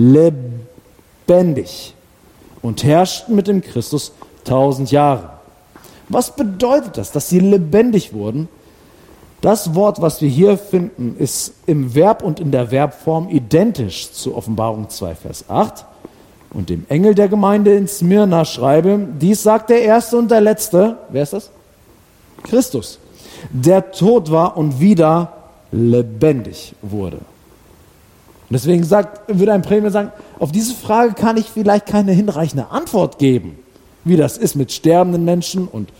lebendig und herrschten mit dem Christus 1000 Jahre. Was bedeutet das, dass sie lebendig wurden? Das Wort, was wir hier finden, ist im Verb und in der Verbform identisch zu Offenbarung 2, Vers 8. Und dem Engel der Gemeinde in Smyrna schreibe, dies sagt der Erste und der Letzte, wer ist das? Christus, der tot war und wieder lebendig wurde. Und deswegen würde ein Premier sagen, auf diese Frage kann ich vielleicht keine hinreichende Antwort geben, wie das ist mit sterbenden Menschen und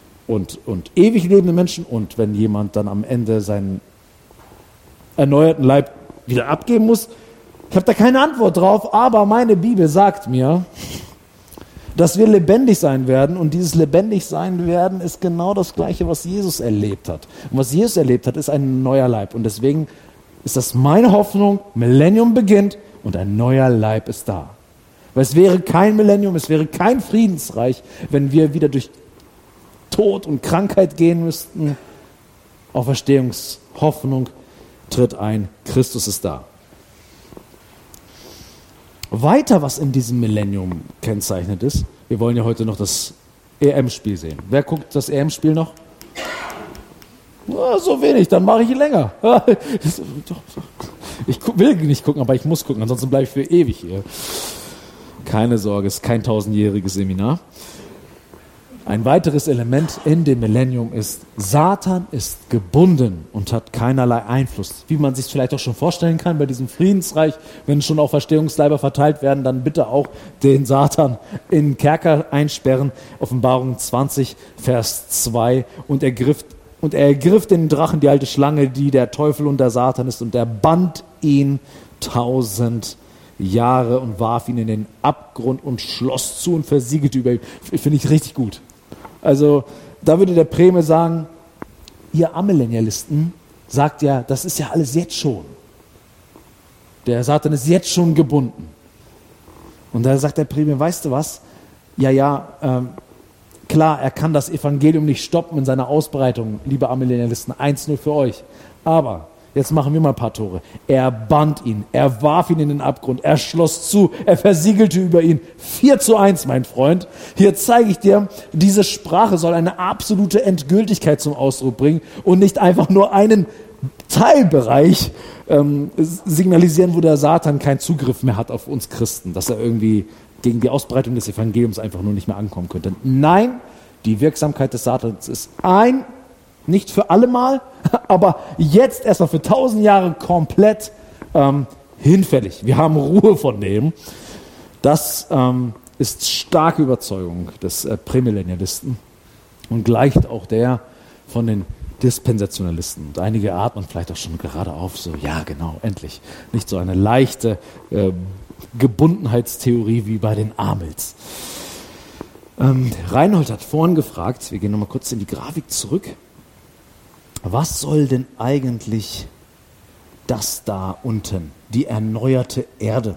ewig lebenden Menschen und wenn jemand dann am Ende seinen erneuerten Leib wieder abgeben muss. Ich habe da keine Antwort drauf, aber meine Bibel sagt mir, dass wir lebendig sein werden und dieses lebendig sein werden ist genau das Gleiche, was Jesus erlebt hat. Und was Jesus erlebt hat, ist ein neuer Leib und deswegen ist das meine Hoffnung, Millennium beginnt und ein neuer Leib ist da. Weil es wäre kein Millennium, es wäre kein Friedensreich, wenn wir wieder durch Tod und Krankheit gehen müssten. Auferstehungshoffnung tritt ein, Christus ist da. Weiter, was in diesem Millennium kennzeichnet ist, wir wollen ja heute noch das EM-Spiel sehen. Wer guckt das EM-Spiel noch? So wenig, dann mache ich ihn länger. Ich will nicht gucken, aber ich muss gucken, ansonsten bleibe ich für ewig hier. Keine Sorge, es ist kein 1000-jähriges Seminar. Ein weiteres Element in dem Millennium ist, Satan ist gebunden und hat keinerlei Einfluss. Wie man sich vielleicht auch schon vorstellen kann bei diesem Friedensreich, wenn schon Auferstehungsleiber verteilt werden, dann bitte auch den Satan in den Kerker einsperren. Offenbarung 20, Vers 2. Und er ergriff den Drachen, die alte Schlange, die der Teufel und der Satan ist, und er band ihn 1000 Jahre und warf ihn in den Abgrund und schloss zu und versiegelte über ihn. Finde ich richtig gut. Also da würde der Premier sagen, ihr Amillennialisten sagt ja, das ist ja alles jetzt schon. Der Satan ist jetzt schon gebunden. Und da sagt der Premier, weißt du was? Klar, er kann das Evangelium nicht stoppen in seiner Ausbreitung, liebe Amillennialisten, 1-0 für euch. Aber jetzt machen wir mal ein paar Tore. Er band ihn, er warf ihn in den Abgrund, er schloss zu, er versiegelte über ihn. 4-1, mein Freund. Hier zeige ich dir, diese Sprache soll eine absolute Endgültigkeit zum Ausdruck bringen und nicht einfach nur einen Teilbereich signalisieren, wo der Satan keinen Zugriff mehr hat auf uns Christen, dass er irgendwie gegen die Ausbreitung des Evangeliums einfach nur nicht mehr ankommen könnte. Nein, Die Wirksamkeit des Satans ist nicht für alle Mal, aber jetzt erstmal für 1000 Jahre komplett hinfällig. Wir haben Ruhe von dem. Das ist starke Überzeugung des Prämillennialisten und gleicht auch der von den Dispensationalisten. Und einige atmen vielleicht auch schon gerade auf, so, ja genau, endlich. Nicht so eine leichte Gebundenheitstheorie wie bei den Amels. Reinhold hat vorhin gefragt, wir gehen nochmal kurz in die Grafik zurück, was soll denn eigentlich das da unten, die erneuerte Erde?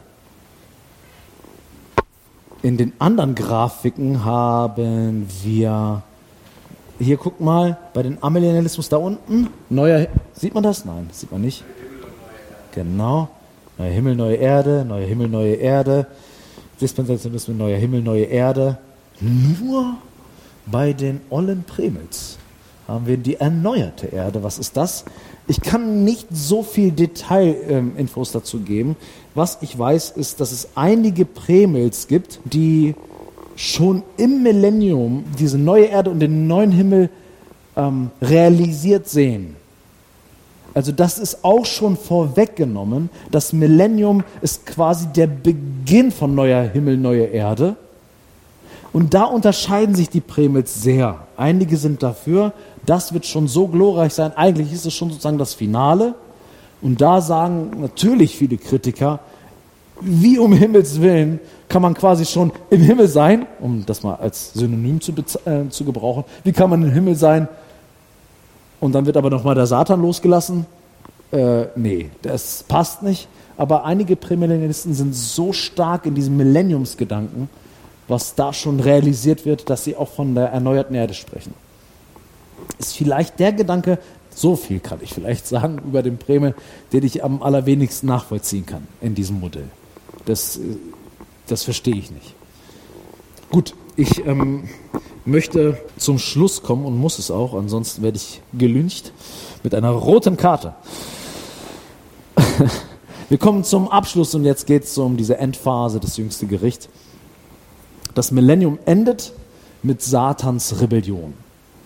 In den anderen Grafiken haben wir, hier guck mal, bei den Amillennialismus da unten, sieht man das? Nein, sieht man nicht. Genau, neuer Himmel, neue Erde, neuer Himmel, neue Erde, Dispensationalismus, neuer Himmel, neue Erde. Nur bei den ollen Prämels haben wir die erneuerte Erde. Was ist das? Ich kann nicht so viel Detailinfos dazu geben. Was ich weiß, ist, dass es einige Prämels gibt, die schon im Millennium diese neue Erde und den neuen Himmel realisiert sehen. Also das ist auch schon vorweggenommen. Das Millennium ist quasi der Beginn von neuer Himmel, neue Erde. Und da unterscheiden sich die Prämels sehr. Einige sind dafür, das wird schon so glorreich sein, eigentlich ist es schon sozusagen das Finale. Und da sagen natürlich viele Kritiker, wie um Himmels Willen kann man quasi schon im Himmel sein, um das mal als Synonym zu gebrauchen, wie kann man im Himmel sein und dann wird aber nochmal der Satan losgelassen? Nee, das passt nicht. Aber einige Prämillennialisten sind so stark in diesem Millenniumsgedanken, was da schon realisiert wird, dass sie auch von der erneuerten Erde sprechen. Ist vielleicht der Gedanke, so viel kann ich vielleicht sagen über den Prämel, den ich am allerwenigsten nachvollziehen kann in diesem Modell. Das verstehe ich nicht. Gut, ich möchte zum Schluss kommen und muss es auch, ansonsten werde ich gelyncht mit einer roten Karte. Wir kommen zum Abschluss und jetzt geht es um diese Endphase, das jüngste Gericht. Das Millennium endet mit Satans Rebellion.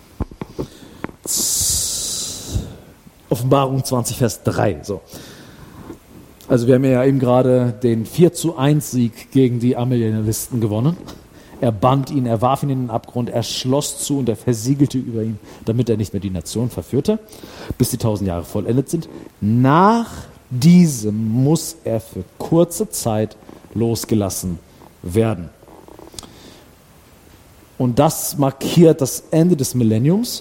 Offenbarung 20, Vers 3. So. Also wir haben ja eben gerade den 4:1 Gegen die Amillennialisten gewonnen. Er band ihn, er warf ihn in den Abgrund, er schloss zu und er versiegelte über ihn, damit er nicht mehr die Nation verführte, bis die 1000 Jahre vollendet sind. Nach diesem muss er für kurze Zeit losgelassen werden. Und das markiert das Ende des Millenniums.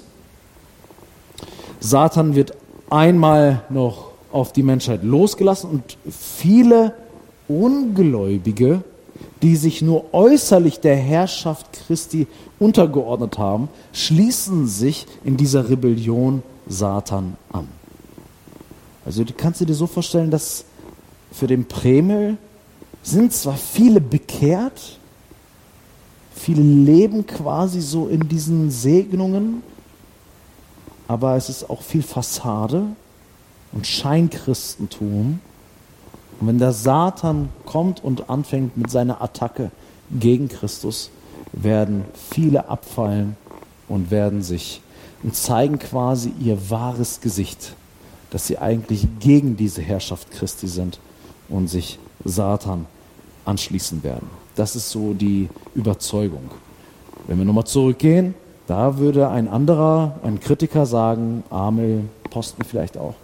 Satan wird einmal noch auf die Menschheit losgelassen und viele Ungläubige, die sich nur äußerlich der Herrschaft Christi untergeordnet haben, schließen sich in dieser Rebellion Satan an. Also du kannst dir so vorstellen, dass für den Prämel sind zwar viele bekehrt, viele leben quasi so in diesen Segnungen, aber es ist auch viel Fassade und Scheinchristentum. Und wenn der Satan kommt und anfängt mit seiner Attacke gegen Christus, werden viele abfallen und zeigen quasi ihr wahres Gesicht, dass sie eigentlich gegen diese Herrschaft Christi sind und sich Satan anschließen werden. Das ist so die Überzeugung. Wenn wir nochmal zurückgehen, da würde ein Kritiker sagen, Amel, Posten vielleicht auch,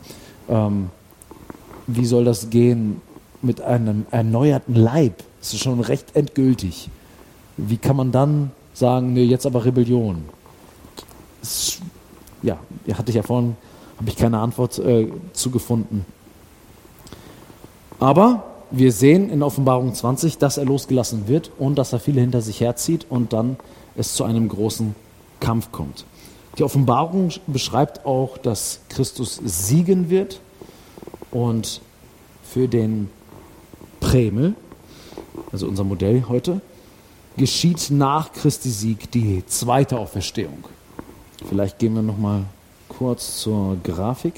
wie soll das gehen mit einem erneuerten Leib? Das ist schon recht endgültig. Wie kann man dann sagen, nee, jetzt aber Rebellion? Hatte ich ja vorhin, habe ich keine Antwort zu gefunden. Aber wir sehen in Offenbarung 20, dass er losgelassen wird und dass er viele hinter sich herzieht und dann es zu einem großen Kampf kommt. Die Offenbarung beschreibt auch, dass Christus siegen wird und für den Prämel, also unser Modell heute, geschieht nach Christi Sieg die zweite Auferstehung. Vielleicht gehen wir noch mal kurz zur Grafik.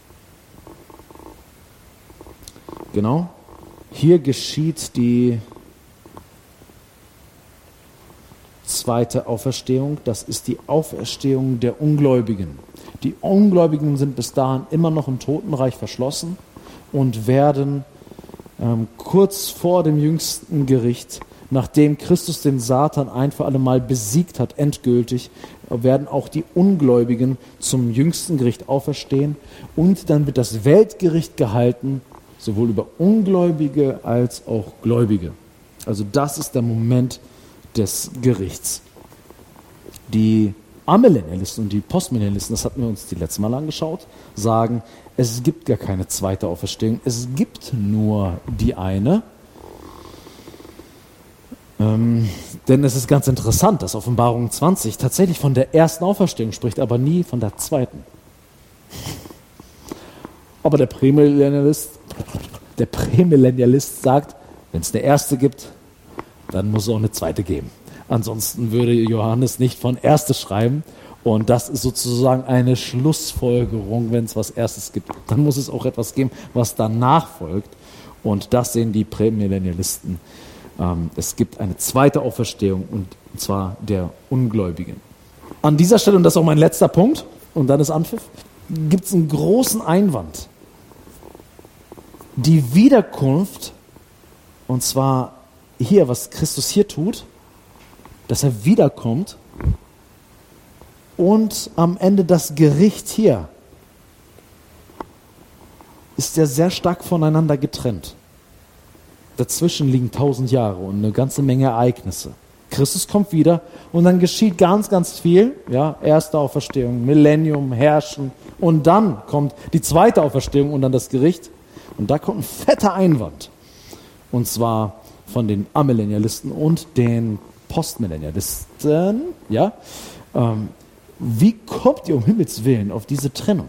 Genau. Hier geschieht die zweite Auferstehung, das ist die Auferstehung der Ungläubigen. Die Ungläubigen sind bis dahin immer noch im Totenreich verschlossen und werden kurz vor dem jüngsten Gericht, nachdem Christus den Satan ein für alle Mal besiegt hat, endgültig, werden auch die Ungläubigen zum jüngsten Gericht auferstehen und dann wird das Weltgericht gehalten, sowohl über Ungläubige als auch Gläubige. Also das ist der Moment des Gerichts. Die Amillennialisten und die Postmillennialisten, das hatten wir uns die letzte Mal angeschaut, sagen, es gibt gar keine zweite Auferstehung, es gibt nur die eine. Denn es ist ganz interessant, dass Offenbarung 20 tatsächlich von der ersten Auferstehung spricht, aber nie von der zweiten. Aber der Prämillennialist sagt, wenn es eine erste gibt, dann muss es auch eine zweite geben. Ansonsten würde Johannes nicht von erste schreiben. Und das ist sozusagen eine Schlussfolgerung, wenn es was Erstes gibt. Dann muss es auch etwas geben, was danach folgt. Und das sehen die Prämillennialisten. Es gibt eine zweite Auferstehung, und zwar der Ungläubigen. An dieser Stelle, und das ist auch mein letzter Punkt, und dann ist Anpfiff, gibt es einen großen Einwand. Die Wiederkunft, und zwar hier, was Christus hier tut, dass er wiederkommt und am Ende das Gericht hier, ist ja sehr stark voneinander getrennt. Dazwischen liegen 1000 Jahre und eine ganze Menge Ereignisse. Christus kommt wieder und dann geschieht ganz, ganz viel. Ja, erste Auferstehung, Millennium, Herrschen, und dann kommt die zweite Auferstehung und dann das Gericht. Und da kommt ein fetter Einwand. Und zwar von den Amillennialisten und den Postmillennialisten. Ja, wie kommt ihr um Himmels Willen auf diese Trennung?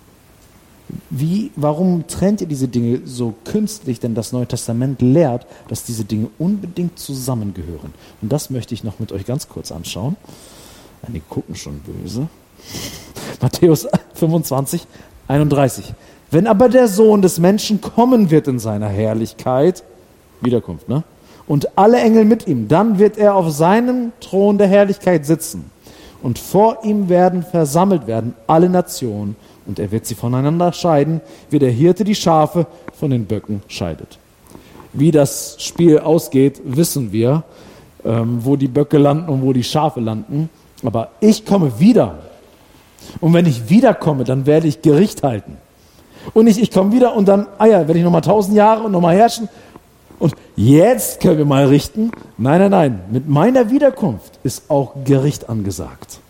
Warum trennt ihr diese Dinge so künstlich? Denn das Neue Testament lehrt, dass diese Dinge unbedingt zusammengehören. Und das möchte ich noch mit euch ganz kurz anschauen. Die gucken schon böse. Matthäus 25, 31. Wenn aber der Sohn des Menschen kommen wird in seiner Herrlichkeit, Wiederkunft, ne? Und alle Engel mit ihm, dann wird er auf seinem Thron der Herrlichkeit sitzen. Und vor ihm werden versammelt werden alle Nationen. Und er wird sie voneinander scheiden, wie der Hirte die Schafe von den Böcken scheidet. Wie das Spiel ausgeht, wissen wir, wo die Böcke landen und wo die Schafe landen. Aber ich komme wieder. Und wenn ich wiederkomme, dann werde ich Gericht halten. Und nicht, ich komme wieder und dann, werde ich nochmal 1000 Jahre und nochmal herrschen. Und jetzt können wir mal richten. Nein. Mit meiner Wiederkunft ist auch Gericht angesagt.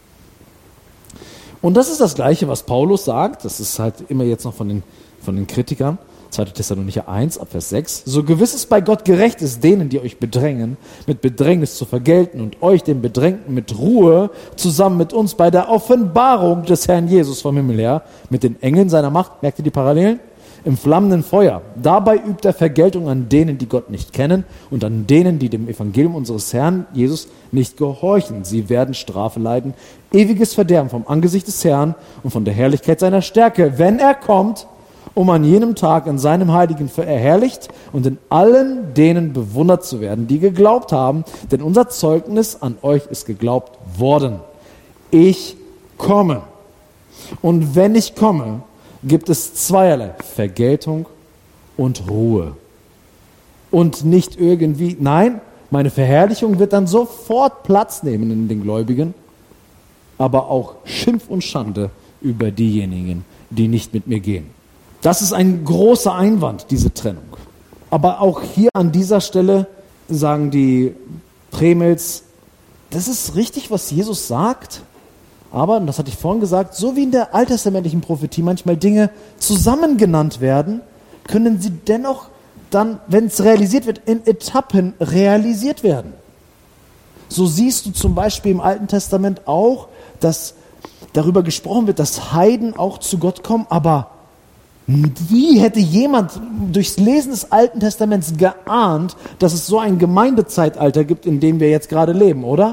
Und das ist das Gleiche, was Paulus sagt. Das ist halt immer jetzt noch von den Kritikern. 2. Thessalonicher 1, Abvers 6. So gewiss es bei Gott gerecht ist, denen, die euch bedrängen, mit Bedrängnis zu vergelten und euch, den Bedrängten, mit Ruhe zusammen mit uns bei der Offenbarung des Herrn Jesus vom Himmel her, mit den Engeln seiner Macht, merkt ihr die Parallelen? Im flammenden Feuer. Dabei übt er Vergeltung an denen, die Gott nicht kennen und an denen, die dem Evangelium unseres Herrn Jesus nicht gehorchen. Sie werden Strafe leiden, ewiges Verderben vom Angesicht des Herrn und von der Herrlichkeit seiner Stärke, wenn er kommt, um an jenem Tag in seinem Heiligen verherrlicht und in allen denen bewundert zu werden, die geglaubt haben, denn unser Zeugnis an euch ist geglaubt worden. Ich komme. Und wenn ich komme, gibt es zweierlei, Vergeltung und Ruhe. Und nicht irgendwie, nein, meine Verherrlichung wird dann sofort Platz nehmen in den Gläubigen, aber auch Schimpf und Schande über diejenigen, die nicht mit mir gehen. Das ist ein großer Einwand, diese Trennung. Aber auch hier an dieser Stelle sagen die Prämils, das ist richtig, was Jesus sagt. Aber, und das hatte ich vorhin gesagt, so wie in der alttestamentlichen Prophetie manchmal Dinge zusammen genannt werden, können sie dennoch dann, wenn es realisiert wird, in Etappen realisiert werden. So siehst du zum Beispiel im Alten Testament auch, dass darüber gesprochen wird, dass Heiden auch zu Gott kommen, aber wie hätte jemand durchs Lesen des Alten Testaments geahnt, dass es so ein Gemeindezeitalter gibt, in dem wir jetzt gerade leben, oder?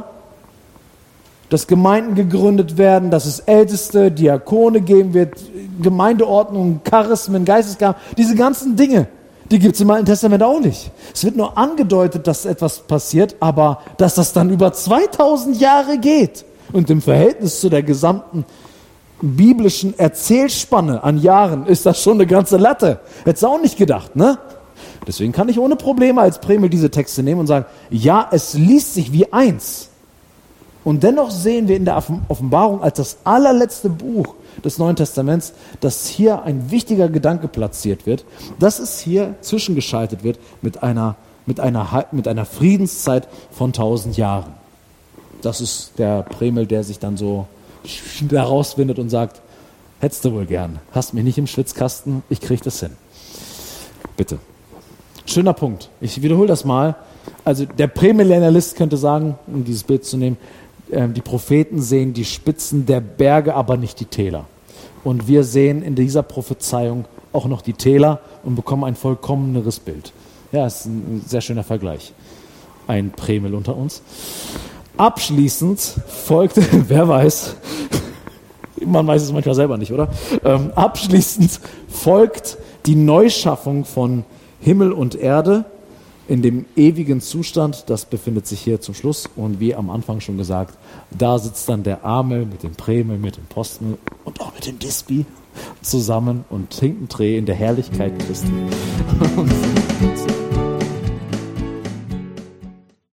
Dass Gemeinden gegründet werden, dass es Älteste, Diakone geben wird, Gemeindeordnung, Charismen, Geistesgaben, diese ganzen Dinge. Die gibt es im Alten Testament auch nicht. Es wird nur angedeutet, dass etwas passiert, aber dass das dann über 2000 Jahre geht und im Verhältnis zu der gesamten biblischen Erzählspanne an Jahren ist das schon eine ganze Latte. Hättest du auch nicht gedacht, ne? Deswegen kann ich ohne Probleme als Prämel diese Texte nehmen und sagen, ja, es liest sich wie eins. Und dennoch sehen wir in der Offenbarung als das allerletzte Buch des Neuen Testaments, dass hier ein wichtiger Gedanke platziert wird, dass es hier zwischengeschaltet wird mit einer Friedenszeit von 1000 Jahren. Das ist der Prämel, der sich dann so da rauswindet und sagt, hättest du wohl gern, hast mich nicht im Schwitzkasten, ich krieg das hin. Bitte. Schöner Punkt. Ich wiederhole das mal. Also der Prämillennialist könnte sagen, um dieses Bild zu nehmen, die Propheten sehen die Spitzen der Berge, aber nicht die Täler. Und wir sehen in dieser Prophezeiung auch noch die Täler und bekommen ein vollkommeneres Bild. Ja, ist ein sehr schöner Vergleich. Ein Prämel unter uns. Abschließend folgt, wer weiß, man weiß es manchmal selber nicht, oder? Abschließend folgt die Neuschaffung von Himmel und Erde in dem ewigen Zustand, das befindet sich hier zum Schluss. Und wie am Anfang schon gesagt, da sitzt dann der Amel mit dem Prämel, mit dem Posten und auch mit dem Dispi zusammen und trinkt einen Dreh in der Herrlichkeit Christi.